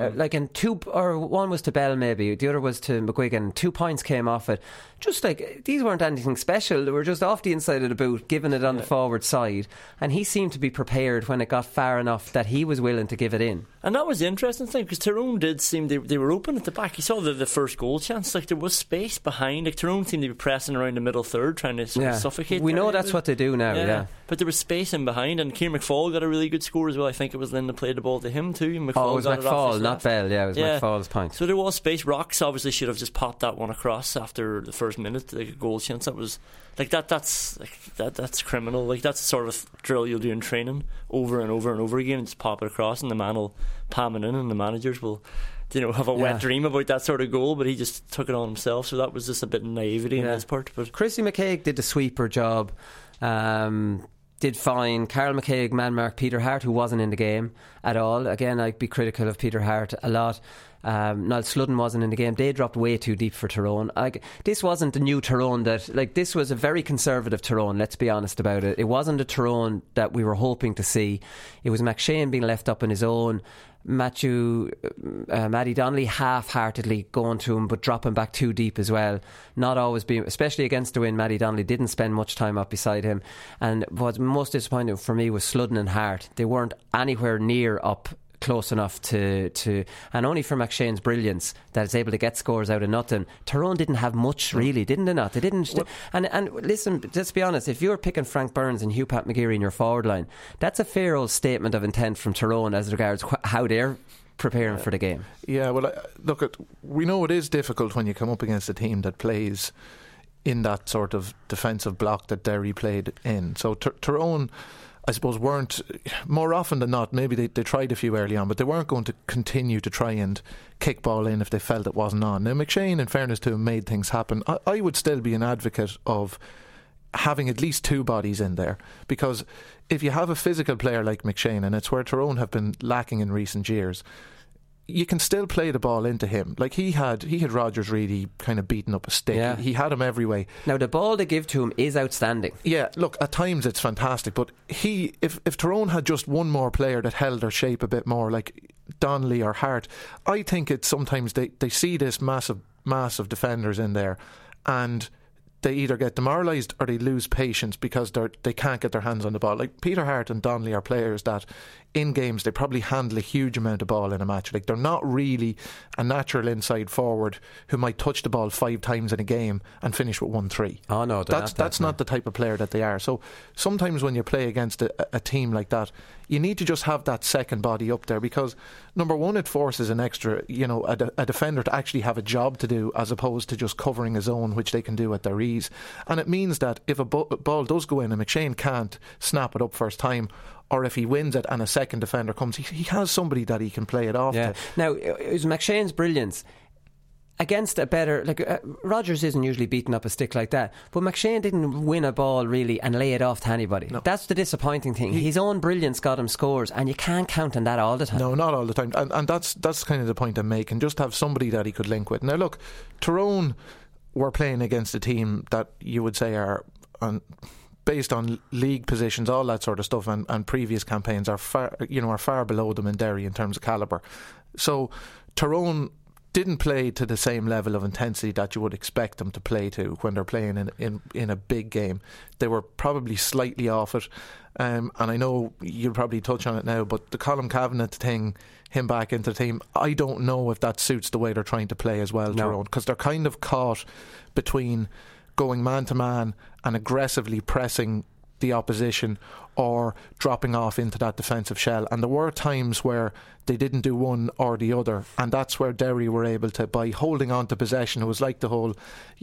One was to Bell, maybe the other was to McGuigan. 2 points came off it. Just these weren't anything special. They were just off the inside of the boot, giving it on the forward side. and he seemed to be prepared when it got far enough that he was willing to give it in. And that was the interesting thing, because Tyrone did seem they were open at the back. You saw the first goal chance, like there was space behind. Like Tyrone seemed to be pressing around the middle third, trying to sort of suffocate. We know that's what they do now. Yeah. But there was space in behind, and Kieran McFall got a really good score as well. I think it was Lynn that played the ball to him too. It was McFall, not Bell. Yeah, it was McFall's point. So there was space. Rocks obviously should have just popped that one across after the first minute, like a goal chance. That was like that's criminal. Like that's the sort of drill you'll do in training over and over and over again, and just pop it across, and the man will palm it in, and the managers will, have a wet dream about that sort of goal, but he just took it on himself. So that was just a bit of naivety on his part. But Chrissy McCaig did the sweeper job. Did fine. Carl McCaig man-marked Peter Hart, who wasn't in the game at all. Again, I'd be critical of Peter Hart a lot. Niall Sludden wasn't in the game. They dropped way too deep for Tyrone. This wasn't the new Tyrone this was a very conservative Tyrone, let's be honest about it. It wasn't a Tyrone that we were hoping to see. It was McShane being left up on his own. Matty Donnelly half-heartedly going to him but dropping back too deep as well, not always being, especially against the win. Matty Donnelly didn't spend much time up beside him, and what's most disappointing for me was Sludden and Hart. They weren't anywhere near up close enough to and only for McShane's brilliance that it's able to get scores out of nothing. Tyrone didn't have much really, didn't they not? They didn't. And listen, let's be honest, if you're picking Frank Burns and Hugh Pat McGeary in your forward line, that's a fair old statement of intent from Tyrone as regards how they're preparing for the game. Yeah, well, look, we know it is difficult when you come up against a team that plays in that sort of defensive block that Derry played in. So Tyrone, I suppose, weren't, more often than not, maybe they tried a few early on, but they weren't going to continue to try and kick ball in if they felt it wasn't on. Now, McShane, in fairness to him, made things happen. I would still be an advocate of having at least two bodies in there, because if you have a physical player like McShane, and it's where Tyrone have been lacking in recent years, you can still play the ball into him. Like he had Rogers really kind of beaten up a stick. Yeah. He had him every way. Now the ball they give to him is outstanding. Yeah, look, at times it's fantastic, but if Tyrone had just one more player that held their shape a bit more, like Donnelly or Hart, I think it's sometimes they see this mass of defenders in there, and they either get demoralised or they lose patience because they can't get their hands on the ball. Like Peter Hart and Donnelly are players that in games they probably handle a huge amount of ball in a match. Like they're not really a natural inside forward who might touch the ball 5 times in a game and finish with 1-3. Oh no, that's not the type of player that they are. So sometimes when you play against a team like that, you need to just have that second body up there, because number one, it forces an extra, a defender to actually have a job to do as opposed to just covering his own, which they can do at their ease. And it means that if a ball does go in and McShane can't snap it up first time, or if he wins it and a second defender comes, he has somebody that he can play it off to. Now, it was McShane's brilliance against a better, Rogers isn't usually beating up a stick like that, but McShane didn't win a ball really and lay it off to anybody. No. That's the disappointing thing. His own brilliance got him scores, and you can't count on that all the time. No, not all the time. And that's kind of the point I'm making. Just have somebody that he could link with. Now look, Tyrone were playing against a team that you would say are based on league positions, all that sort of stuff, and previous campaigns are far below them in Derry in terms of calibre. So Tyrone didn't play to the same level of intensity that you would expect them to play to when they're playing in a big game. They were probably slightly off it, and I know you'll probably touch on it now, but the Colm Cavanagh thing, him back into the team, I don't know if that suits the way they're trying to play as well, Tyrone, because they're kind of caught between going man to man and aggressively pressing the opposition or dropping off into that defensive shell. And there were times where they didn't do one or the other, and that's where Derry were able to, by holding on to possession. It was like the whole,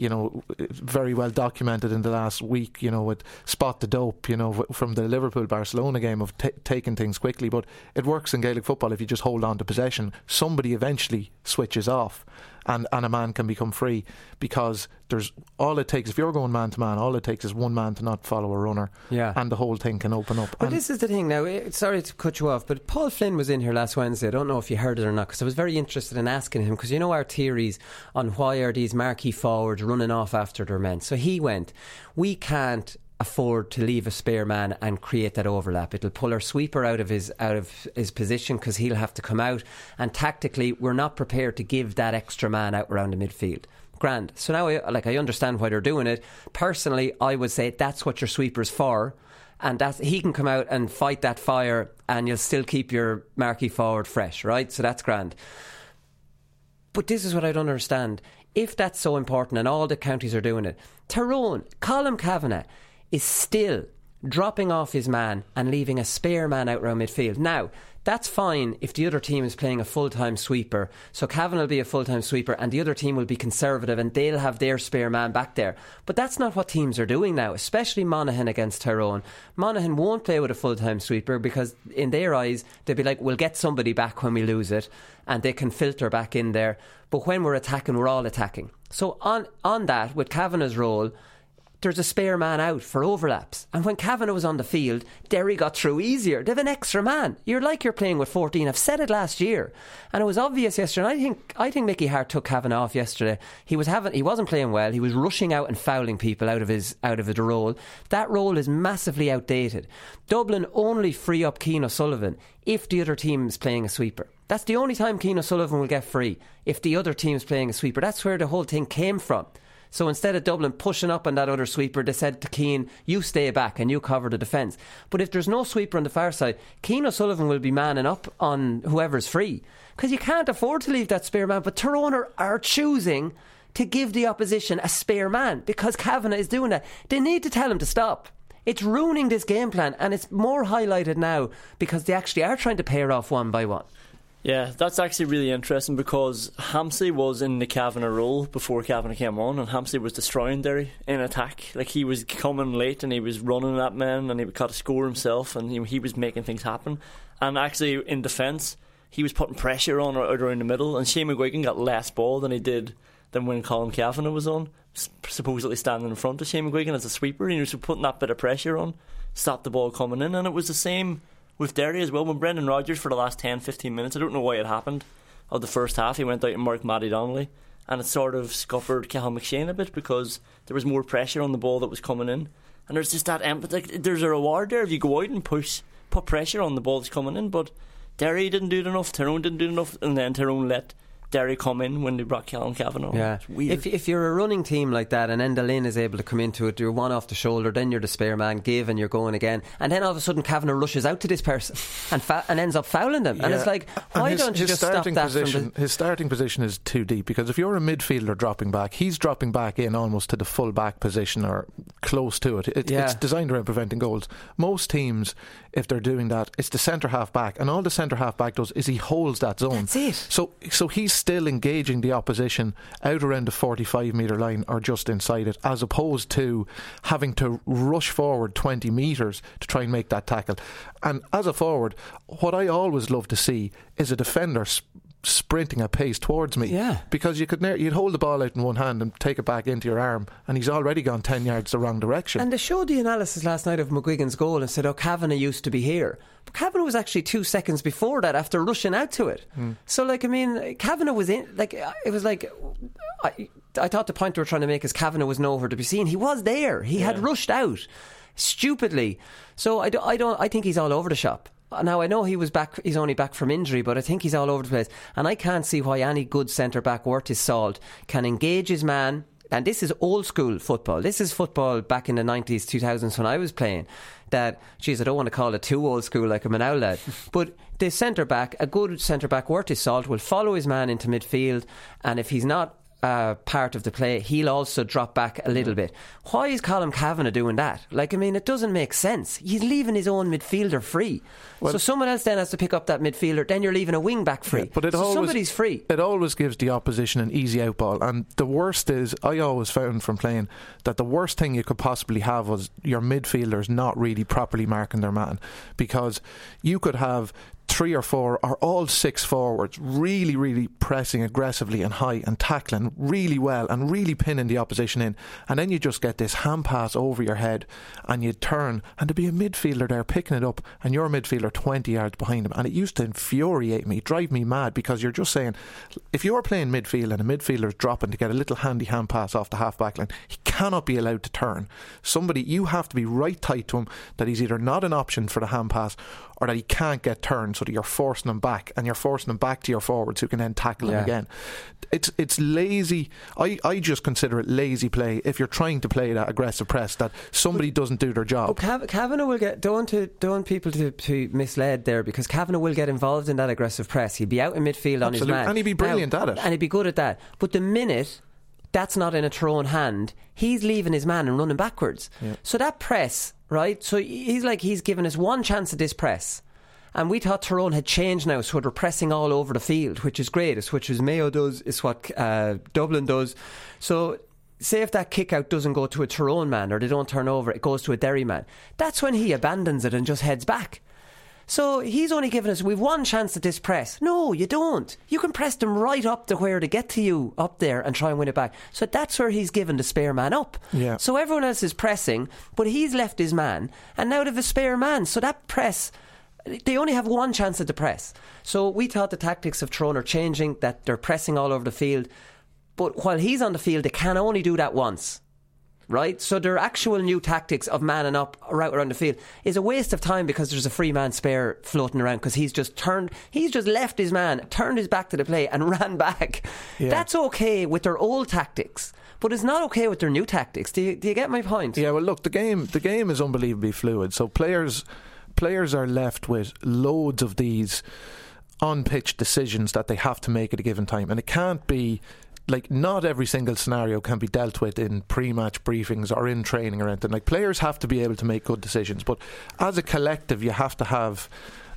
very well documented in the last week, with spot the dope, from the Liverpool-Barcelona game of taking things quickly. But it works in Gaelic football. If you just hold on to possession, somebody eventually switches off and a man can become free, because there's all it takes, if you're going man to man, all it takes is one man to not follow a runner, and the whole thing can open up. But this is the thing now, sorry to cut you off, but Paul Flynn was in here last Wednesday. I don't know if you heard it or not, because I was very interested in asking him, because our theories on why are these marquee forwards running off after their men. So he went, we can't afford to leave a spare man and create that overlap. It'll pull our sweeper out of his position, because he'll have to come out, and tactically we're not prepared to give that extra man out around the midfield. Grand. So now I understand why they're doing it. Personally, I would say that's what your sweeper's for. and he can come out and fight that fire, and you'll still keep your marquee forward fresh, right? So that's grand. But this is what I don't understand. If that's so important and all the counties are doing it, Tyrone, Colm Kavanagh is still dropping off his man and leaving a spare man out around midfield. Now, that's fine if the other team is playing a full-time sweeper. So Kavanagh will be a full-time sweeper and the other team will be conservative and they'll have their spare man back there. But that's not what teams are doing now, especially Monaghan against Tyrone. Monaghan won't play with a full-time sweeper because in their eyes, they'll be like, we'll get somebody back when we lose it, and they can filter back in there. But when we're attacking, we're all attacking. So on that, with Kavanagh's role, there's a spare man out for overlaps. And when Kavanagh was on the field, Derry got through easier. They have an extra man. You're playing with 14. I've said it last year. And it was obvious yesterday. And I think Mickey Hart took Kavanagh off yesterday. He wasn't playing well. He was rushing out and fouling people out of his role. That role is massively outdated. Dublin only free up Cian O'Sullivan if the other team is playing a sweeper. That's the only time Cian O'Sullivan will get free, if the other team is playing a sweeper. That's where the whole thing came from. So instead of Dublin pushing up on that other sweeper, they said to Cian, you stay back and you cover the defence. But if there's no sweeper on the far side, Cian O'Sullivan will be manning up on whoever's free, because you can't afford to leave that spare man. But Tyrone are choosing to give the opposition a spare man because Kavanagh is doing that. They need to tell him to stop. It's ruining this game plan, and it's more highlighted now because they actually are trying to pair off one by one. Yeah, that's actually really interesting because Hampsey was in the Kavanagh role before Kavanagh came on, and Hampsey was destroying Derry in attack. Like, he was coming late and he was running at men and he got a score himself, and he was making things happen. And actually in defence, he was putting pressure on out around the middle, and Shane McGuigan got less ball than he did than when Colm Kavanagh was on, supposedly standing in front of Shane McGuigan as a sweeper. He was putting that bit of pressure on, stopped the ball coming in. And it was the same with Derry as well. When Brendan Rodgers, for the last 10-15 minutes, I don't know why it happened, of the first half, he went out and marked Matty Donnelly, and it sort of scuppered Cathal McShane a bit because there was more pressure on the ball that was coming in. And there's just that empathy. There's a reward there if you go out and put pressure on the ball that's coming in. But Derry didn't do it enough, Tyrone didn't do it enough, and then Tyrone let Derry come in when they brought Colm Kavanagh. Yeah. It's weird. If you're a running team like that and Enda Lynn is able to come into it, you're one off the shoulder, then you're the spare man, give, and you're going again, and then all of a sudden Kavanagh rushes out to this person and ends up fouling them. And it's like, why don't you just stop that? His starting position is too deep, because if you're a midfielder dropping back, he's dropping back in almost to the full back position or close to it. It's designed around preventing goals. Most teams, if they're doing that, it's the centre half back, and all the centre half back does is he holds that zone. That's it. So he's still engaging the opposition out around the 45 metre line or just inside it, as opposed to having to rush forward 20 metres to try and make that tackle. And as a forward, what I always love to see is a defender sprinting at pace towards me, because you'd hold the ball out in one hand and take it back into your arm, and he's already gone 10 yards the wrong direction. And they showed the analysis last night of McGuigan's goal and said, Kavanagh used to be here, but Kavanagh was actually 2 seconds before that after rushing out to it. So Kavanagh was in, it was like, I thought the point they were trying to make is Kavanagh was nowhere to be seen. He was there, he had rushed out stupidly. So I think he's all over the shop. Now, I know he's only back from injury, but I think he's all over the place, and I can't see why any good centre-back worth his salt can engage his man. And this is old school football. This is football back in the 90s, 2000s when I was playing. That, geez, I don't want to call it too old school like I'm an old lad, but the centre-back, a good centre-back worth his salt, will follow his man into midfield, and if he's not part of the play, he'll also drop back a little bit. Why is Colm Kavanagh doing that? It doesn't make sense. He's leaving his own midfielder free. So someone else then has to pick up that midfielder, then you're leaving a wing back free. But somebody's free. It always gives the opposition an easy out ball, and the worst is, I always found from playing that the worst thing you could possibly have was your midfielders not really properly marking their man, because you could have 3 or 4 or all 6 forwards really, really pressing aggressively and high and tackling really well and really pinning the opposition in, and then you just get this hand pass over your head and you turn and there'd be a midfielder there picking it up and your midfielder 20 yards behind him, and it used to infuriate me, drive me mad, because you're just saying, if you're playing midfield and a midfielder's dropping to get a little handy hand pass off the half back line, he cannot be allowed to turn. You have to be right tight to him that he's either not an option for the hand pass or that he can't get turned. so that you're forcing them back, and you're forcing them back to your forwards who can then tackle them again. It's lazy. I just consider it lazy play if you're trying to play that aggressive press, that somebody doesn't do their job. Kavanagh will get, don't want people to misled there, because Kavanagh will get involved in that aggressive press. He'd be out in midfield on his man, and he'd be brilliant at it, and he'd be good at that. But the minute that's not in a Tyrone hand, he's leaving his man and running backwards. So that press, right, so he's given us one chance at this press, and we thought Tyrone had changed now, so they're pressing all over the field, which is great. It's what Mayo does, it's what Dublin does. So say if that kick out doesn't go to a Tyrone man, or they don't turn over, it goes to a Derry man, that's when he abandons it and just heads back. So he's only given us, we've one chance at this press. No, you don't. You can press them right up to where to get to you up there and try and win it back. So that's where he's given the spare man up. So everyone else is pressing, but he's left his man, and now they have a spare man. So that press, they only have one chance at the press. So we thought the tactics of Tyrone are changing, that they're pressing all over the field. But while he's on the field, they can only do that once. Right? So their actual new tactics of manning up right around the field is a waste of time, because there's a free man spare floating around, because he's just left his man, turned his back to the play and ran back. That's okay with their old tactics, but it's not okay with their new tactics. Do you get my point? Yeah, well look, the game is unbelievably fluid, so players are left with loads of these on-pitch decisions that they have to make at a given time, and it can't be like, not every single scenario can be dealt with in pre-match briefings or in training or anything. Like, players have to be able to make good decisions, but as a collective you have to have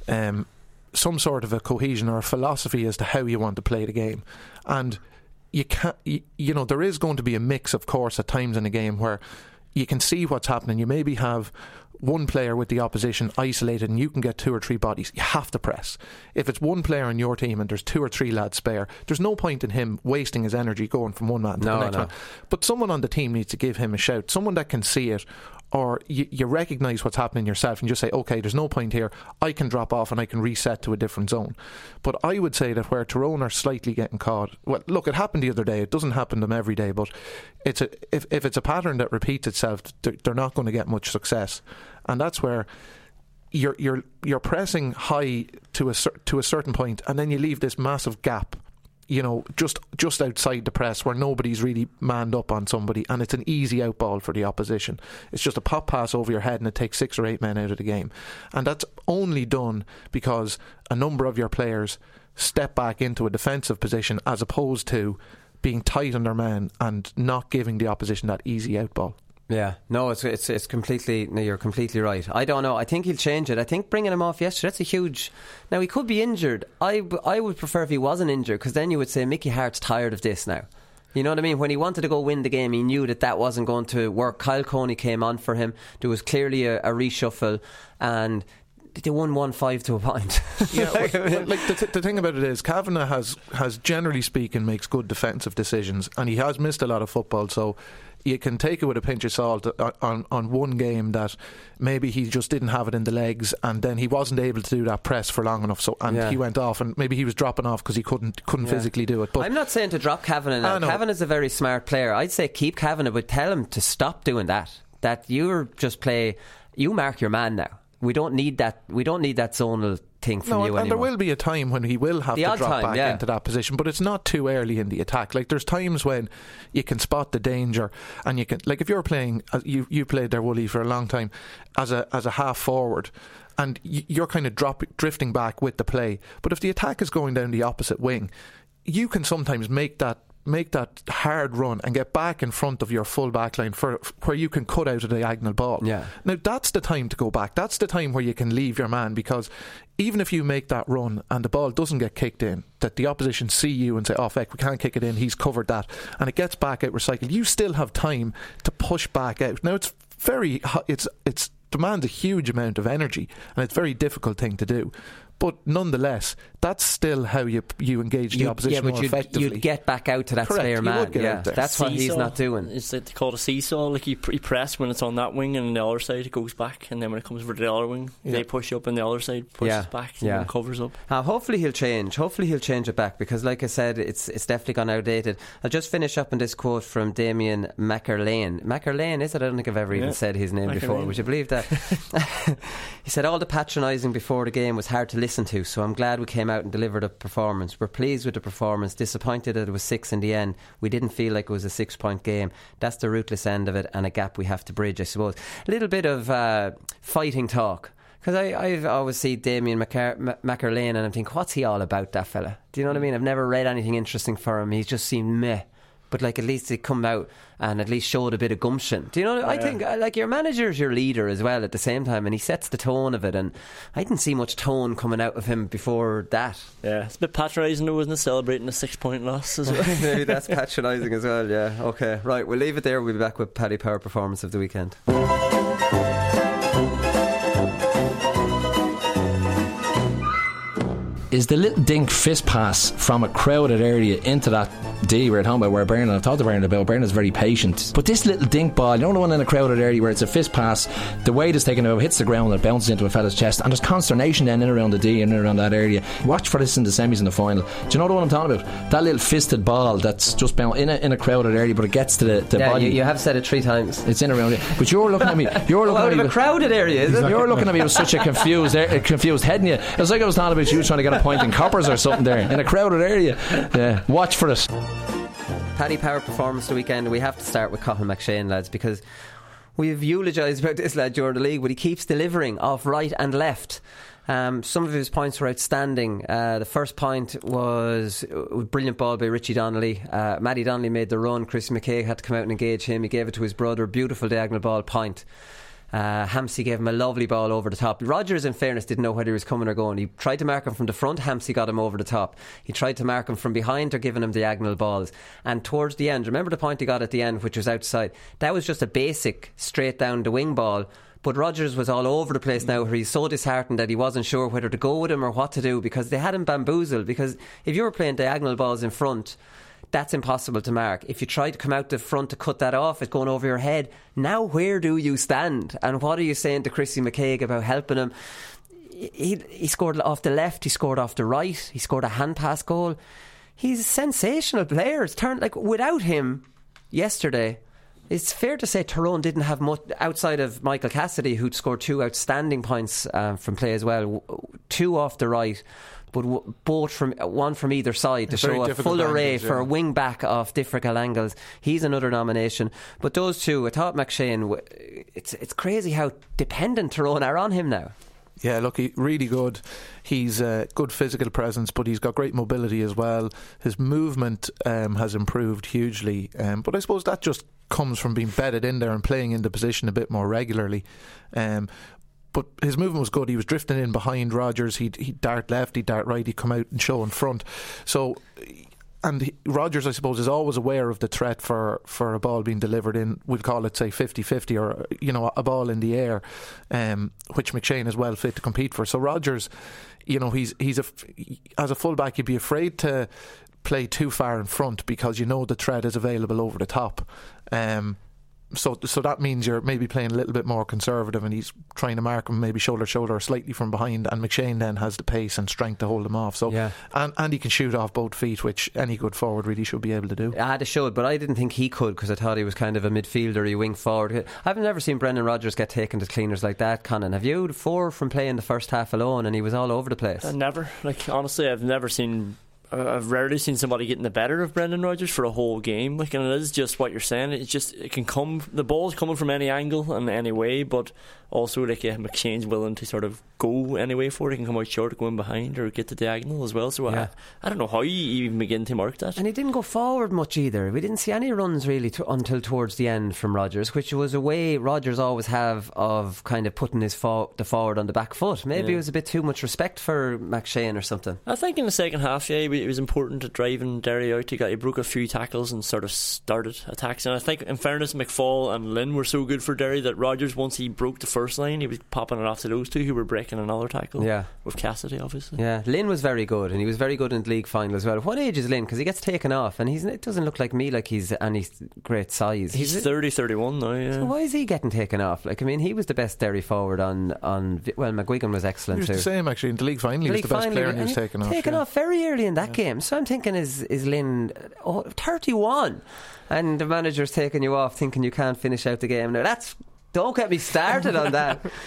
some sort of a cohesion or a philosophy as to how you want to play the game. And you can't, you know, there is going to be a mix, of course, at times in a game where you can see what's happening. You maybe have one player with the opposition isolated and you can get 2 or 3 bodies. You have to press. If it's one player on your team and there's 2 or 3 lads spare, there's no point in him wasting his energy going from one man to the next one. But someone on the team needs to give him a shout, someone that can see it, or you recognise what's happening yourself and just say, okay, there's no point here, I can drop off and I can reset to a different zone. But I would say that where Tyrone are slightly getting caught, well, look, it happened the other day, it doesn't happen to them every day, but if it's a pattern that repeats itself, they're not going to get much success. And that's where you're pressing high to a certain point, and then you leave this massive gap, you know, just outside the press where nobody's really manned up on somebody, and it's an easy out ball for the opposition. It's just a pop pass over your head and it takes 6 or 8 men out of the game. And that's only done because a number of your players step back into a defensive position as opposed to being tight on their man and not giving the opposition that easy out ball. Yeah, no, it's completely. No, you're completely right. I don't know. I think he'll change it. I think bringing him off yesterday, that's a huge. Now, he could be injured. I would prefer if he wasn't injured, because then you would say Mickey Hart's tired of this now. You know what I mean? When he wanted to go win the game, he knew that wasn't going to work. Kyle Coney came on for him. There was clearly a reshuffle, and they won 1-5 to a point. Yeah, like the thing about it is, Kavanagh has generally speaking makes good defensive decisions, and he has missed a lot of football, so you can take it with a pinch of salt on one game that maybe he just didn't have it in the legs, and then he wasn't able to do that press for long enough, he went off, and maybe he was dropping off because he couldn't physically do it. But I'm not saying to drop Kavanagh now. Kavanagh's a very smart player. I'd say keep Kavanagh, but tell him to stop doing that. That you mark your man now. We don't need that zonal thing from you anymore. And there will be a time when he will have to drop back into that position, but it's not too early in the attack. Like, there's times when you can spot the danger, and you can, like, if you're playing, you played there, Wooly, for a long time as a half forward, and you're kind of drifting back with the play, but if the attack is going down the opposite wing, you can sometimes make that hard run and get back in front of your full back line for where you can cut out a diagonal ball. Now that's the time to go back. That's the time where you can leave your man, because even if you make that run and the ball doesn't get kicked in, that the opposition see you and say, oh feck, we can't kick it in, he's covered that, and it gets back out recycled, you still have time to push back out. Now it's demands a huge amount of energy, and it's a very difficult thing to do. But nonetheless, that's still how you engage the opposition more effectively. You'd get back out to that spare man. That's what he's not doing. It's like they call it a seesaw. Like you press when it's on that wing, and on the other side it goes back, and then when it comes over to the other wing, they push up, and the other side pushes back and covers up. Hopefully he'll change. Hopefully he'll change it back, because, like I said, it's definitely gone outdated. I'll just finish up on this quote from Damien Mackerlane. Mackerlane, is it? I don't think I've ever even said his name before. Would you believe that? He said, all the patronising before the game was hard to listen listen to. So I'm glad we came out and delivered a performance. We're pleased with the performance, disappointed that it was 6 in the end. We didn't feel like it was a 6-point game. That's the ruthless end of it, and a gap we have to bridge, I suppose. A little bit of fighting talk. Because I always see Damien McErlane and I'm thinking, what's he all about, that fella? Do you know what I mean? I've never read anything interesting for him. He's just seemed meh. But like, at least he come out and at least showed a bit of gumption. Do you know? I think like your manager's your leader as well at the same time, and he sets the tone of it. And I didn't see much tone coming out of him before that. Yeah, it's a bit patronising though, wasn't it? Celebrating a 6-point loss as well. Maybe that's patronising as well. Yeah. Okay. Right. We'll leave it there. We'll be back with Paddy Power performance of the weekend. Is the little dink fist pass from a crowded area into that D we're talking about, where Bernard, I've talked to Bernard about, Bernard's very patient, but this little dink ball, you know, the one in a crowded area where it's a fist pass, the weight is taken over, hits the ground and it bounces into a fella's chest, and there's consternation then in and around the D and around that area. Watch for this in the semis and the final. Do you know the one I'm talking about? That little fisted ball that's just bounced in a crowded area, but it gets to the body. You have said it 3 times. It's in around it, but you're looking at me, you're looking out at me of a crowded area, is it? You're looking at me with such a confused head in you. It was like I was talking about you trying to get a point in coppers or something there in a crowded area. Yeah, watch for it. Paddy Power performance the weekend. We have to start with Cathal McShane, lads, because we've eulogised about this lad during the league, but he keeps delivering off right and left. Some of his points were outstanding. The first point was a brilliant ball by Richie Donnelly. Matty Donnelly made the run. Chris McKay had to come out and engage him. He gave it to his brother. Beautiful diagonal ball point. Hampsey gave him a lovely ball over the top. Rogers, in fairness, didn't know whether he was coming or going. He tried to mark him from the front. Hampsey got him over the top. He tried to mark him from behind or giving him diagonal balls. And towards the end, remember the point he got at the end, which was outside? That was just a basic straight down the wing ball. But Rogers was all over the place now, where he's so disheartened that he wasn't sure whether to go with him or what to do, because they had him bamboozled. Because if you were playing diagonal balls in front, that's impossible to mark. If you try to come out the front to cut that off, it's going over your head. Now where do you stand? And what are you saying to Chrissy McCaig about helping him? He scored off the left, he scored off the right, he scored a hand pass goal. He's a sensational player. It's turned, like, without him yesterday, it's fair to say Tyrone didn't have much outside of Michael Cassidy, who'd scored 2 outstanding points from play as well. 2 off the right, but both from one from either side to show a full array for a wing back off different angles. He's another nomination. But those two, I thought McShane, it's crazy how dependent Tyrone are on him now. Yeah, look, he's really good. He's a good physical presence, but he's got great mobility as well. His movement has improved hugely, but I suppose that just comes from being bedded in there and playing in the position a bit more regularly. But his movement was good. He was drifting in behind Rogers. He'd dart left, he'd dart right, he'd come out and show in front. So, and Rogers, I suppose, is always aware of the threat for a ball being delivered in, we'll call it, say, 50-50, or, you know, a ball in the air, which McShane is well fit to compete for. So Rogers, you know, he's as a fullback, you'd be afraid to play too far in front because you know the threat is available over the top. So that means you're maybe playing a little bit more conservative, and he's trying to mark him maybe shoulder to shoulder or slightly from behind, and McShane then has the pace and strength to hold him off. So yeah. and he can shoot off both feet, which any good forward really should be able to do. I had to show it, but I didn't think he could, because I thought he was kind of a midfielder, he wing forward. I've never seen Brendan Rodgers get taken to cleaners like that, Conan. Have you? 4 from playing the first half alone, and he was all over the place. Never. Like, honestly, I've rarely seen somebody getting the better of Brendan Rodgers for a whole game. Like, and it is just what you're saying. It's just, it can come, the ball's coming from any angle and any way, but also, like, McShane's willing to sort of go anyway for it. He can come out short, go in behind, or get the diagonal as well. So yeah. I don't know how you even begin to mark that. And he didn't go forward much either. We didn't see any runs really until towards the end from Rodgers, which was a way Rodgers always have of kind of putting the forward on the back foot. Maybe it was a bit too much respect for McShane or something. I think in the second half, it was important to driving Derry out. He broke a few tackles and sort of started attacks. And I think, in fairness, McFall and Lynn were so good for Derry that Rodgers, once he broke the first line, he was popping it off to those two who were breaking another tackle. Yeah, with Cassidy, obviously. Yeah, Lynn was very good, and he was very good in the league final as well. What age is Lynn? Because he gets taken off, and it doesn't look like me like he's any great size. He's 30-31 now. Yeah. So why is he getting taken off? Like, I mean, he was the best Derry forward on. Well, McGuigan was excellent he was too. The same actually in the league final. He was the best player, and he was taken off. Taken off very early in that game. So I'm thinking, is Lynn 31? And the manager's taking you off, thinking you can't finish out the game. Now don't get me started on that.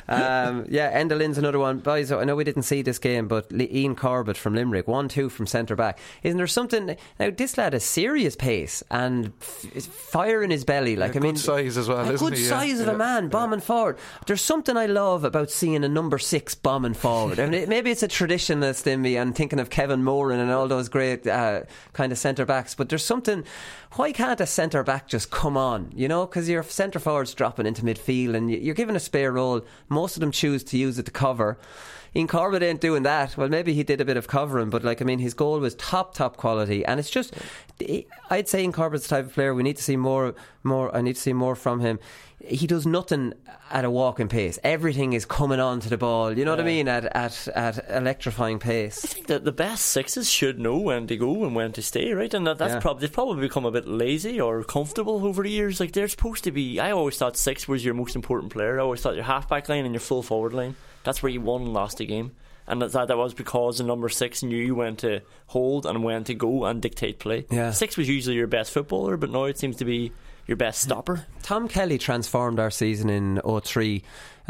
Enda Lynn's another one. Boys, I know we didn't see this game, but Ian Corbett from Limerick, 1-2 from centre back. Isn't there something? Now this lad has serious pace and fire in his belly. Like good size as well. A good size of a man bombing forward. There's something I love about seeing a number 6 bombing forward. I mean, maybe it's a traditionalist in me and thinking of Kevin Moran and all those great kind of centre backs. But there's something. Why can't a centre back just come on? You know, because your centre forward's dropping into midfield and you're given a spare role. Most of them choose to use it to cover. Ian Corbett ain't doing that. Well, maybe he did a bit of covering, but his goal was top quality, and it's just, I'd say Ian Corbett's the type of player we need to see more. I need to see more from him. He does nothing at a walking pace. Everything is coming on to the ball. You know what I mean? At electrifying pace. I think that the best sixes should know when to go and when to stay, right? And they've probably become a bit lazy or comfortable over the years. Like, they're supposed to be. I always thought 6 was your most important player. I always thought your half-back line and your full forward line. That's where you won and lost a game. And that was because the number 6 knew when to hold and when to go and dictate play. 6 was usually your best footballer, but now it seems to be your best stopper. Tom Kelly transformed our season in 2003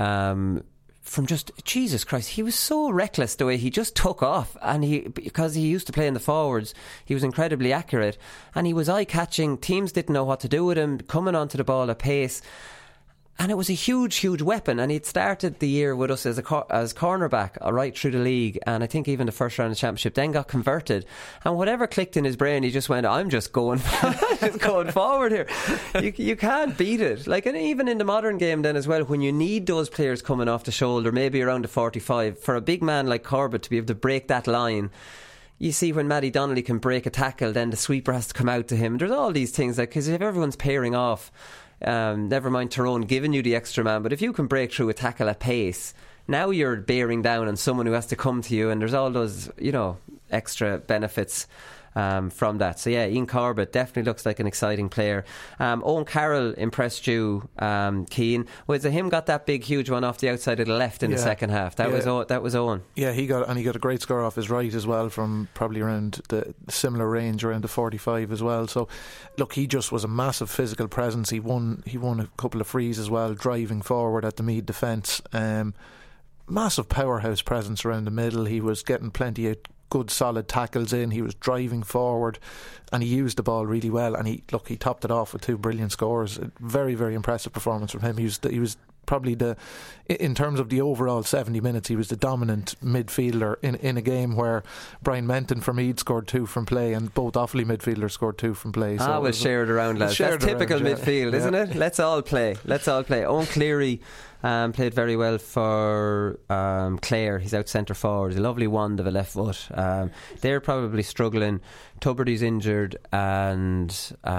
from just, Jesus Christ, he was so reckless the way he just took off, and because he used to play in the forwards, he was incredibly accurate and he was eye-catching. Teams didn't know what to do with him, coming onto the ball at pace. And it was a huge weapon, and he'd started the year with us as cornerback right through the league, and I think even the first round of the championship, then got converted, and whatever clicked in his brain, he just went, I'm just going forward here. You can't beat it. Like, and even in the modern game then as well, when you need those players coming off the shoulder, maybe around the 45, for a big man like Corbett to be able to break that line. You see when Matty Donnelly can break a tackle, then the sweeper has to come out to him. There's all these things, like, because if everyone's pairing off, never mind Tyrone giving you the extra man, but if you can break through a tackle at pace, now you're bearing down on someone who has to come to you, and there's all those, extra benefits from that. So Ian Corbett definitely looks like an exciting player. Owen Carroll impressed you, Keane. Was it him got that big huge one off the outside of the left in the second half? That was Owen. Yeah, he got a great score off his right as well, from probably around the similar range, around the 45 as well. So look, he just was a massive physical presence. He won a couple of frees as well, driving forward at the Meath defence. Massive powerhouse presence around the middle. He was getting plenty of good solid tackles in. He was driving forward and he used the ball really well, and he topped it off with 2 brilliant scores. A very, very impressive performance from him. He was probably in terms of the overall 70 minutes, he was the dominant midfielder in a game where Brian Menton from Meath scored 2 from play, and both Offaly midfielders scored 2 from play. So we'll share it around, lads. That's typical midfield, isn't it? Let's all play. Owen Cleary played very well for Clare. He's out centre forward. He's a lovely wand of a left foot. They're probably struggling. Tubridy's injured, and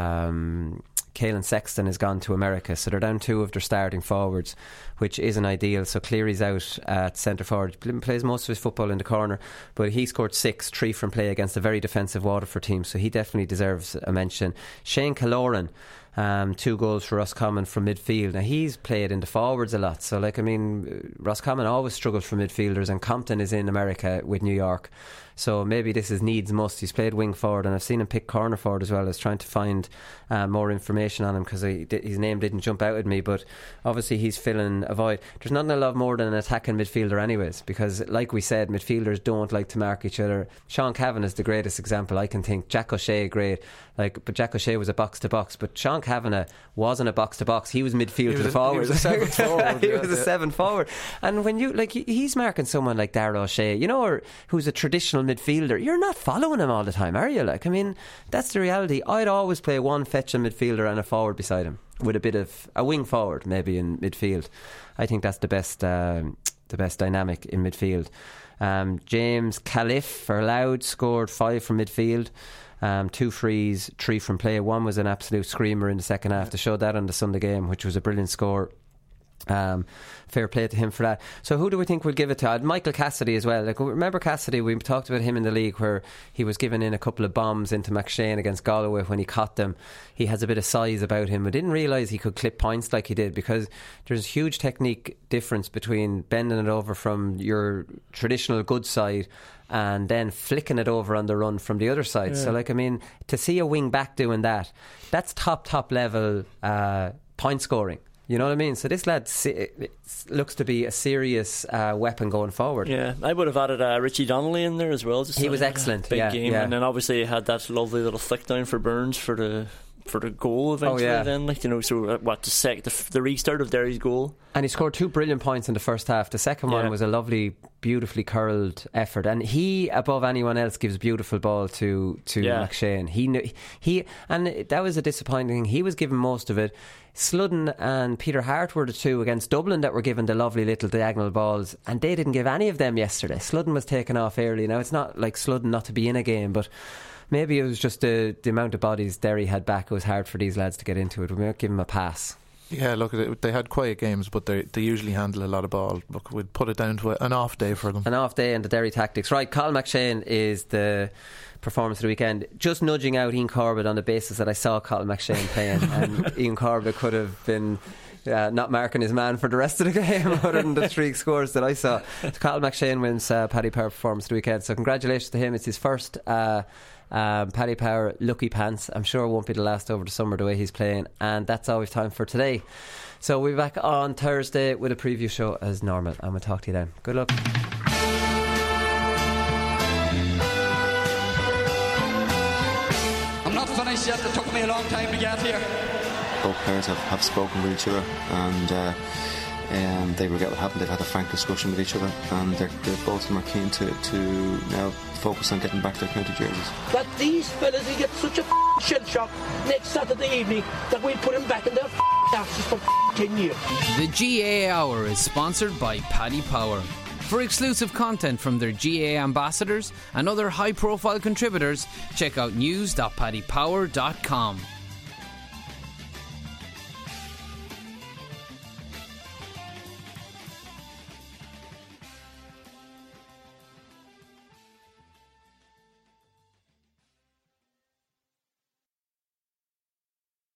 Caelan Sexton has gone to America, so they're down 2 of their starting forwards, which isn't ideal. So Cleary's out at centre forward, plays most of his football in the corner, but he scored 6, 3 from play against a very defensive Waterford team, so he definitely deserves a mention. Shane Killoran, 2 goals for Roscommon from midfield. Now he's played in the forwards a lot, so Roscommon always struggled for midfielders, and Compton is in America with New York, so maybe this is needs must. He's played wing forward, and I've seen him pick corner forward as well. I was trying to find more information on him because his name didn't jump out at me, but obviously he's filling a void. There's nothing I love more than an attacking midfielder anyways, because like we said, midfielders don't like to mark each other. Sean Cavan is the greatest example I can think. Jack O'Shea, great, but Jack O'Shea was a box to box, but Sean Kavanagh wasn't a box to box. He was midfield to the forward. He was a 7th forward. He was a 7th forward. And when you he's marking someone like Darragh O'Shea, or who's a traditional midfielder, you're not following him all the time, are you? That's the reality. I'd always play one fetching midfielder and a forward beside him, with a bit of a wing forward maybe in midfield. I think that's the best dynamic in midfield. James Califf for Louth scored 5 from midfield. 2 frees, 3 from play. 1 was an absolute screamer in the second half. They showed that on the Sunday game, which was a brilliant score. Fair play to him for that. So who do we think we'll give it to? Michael Cassidy as well. Remember Cassidy, we talked about him in the league where he was giving in a couple of bombs into McShane against Galway. When he caught them, he has a bit of size about him. I didn't realise he could clip points like he did, because there's a huge technique difference between bending it over from your traditional good side and then flicking it over on the run from the other side. So to see a wing back doing that, that's top level point scoring. You know what I mean? So this lad looks to be a serious weapon going forward. Yeah, I would have added Richie Donnelly in there as well. Just he was excellent. Big game. And then obviously he had that lovely little flick down for Burns for the goal eventually. Then, like, you know, so the restart of Derry's goal. And he scored 2 brilliant points in the first half. The second one was a lovely, beautifully curled effort, and he, above anyone else, gives beautiful ball to McShane. He and that was a disappointing thing. He was given most of it. Sludden and Peter Hart were the two against Dublin that were given the lovely little diagonal balls, and they didn't give any of them yesterday. Sludden was taken off early. Now, it's not like Sludden not to be in a game, but maybe it was just the amount of bodies Derry had back. It was hard for these lads to get into it. We might give them a pass. Yeah, look, they had quiet games, but they usually handle a lot of ball. Look, we'd put it down to an off day for them. An off day and the Derry tactics. Right, Colin McShane is the performance of the weekend. Just nudging out Ian Corbett on the basis that I saw Colin McShane playing, and Ian Corbett could have been not marking his man for the rest of the game other than the 3 scores that I saw. So Colin McShane wins Paddy Power performance of the weekend, so congratulations to him. It's his first Paddy Power lucky pants. I'm sure it won't be the last over the summer the way he's playing, and that's all we've time for today. So we'll be back on Thursday with a preview show as normal, and we'll talk to you then. Good luck. I'm not finished yet. It took me a long time to get here. Both players have spoken with each other, and they regret what happened. They've had a frank discussion with each other, and both of them are keen to now focus on getting back their county jerseys. That these fellas will get such a shell shock next Saturday evening that we'll put them back in their asses for 10 years. The GAA Hour is sponsored by Paddy Power. For exclusive content from their GAA ambassadors and other high-profile contributors, check out news.paddypower.com.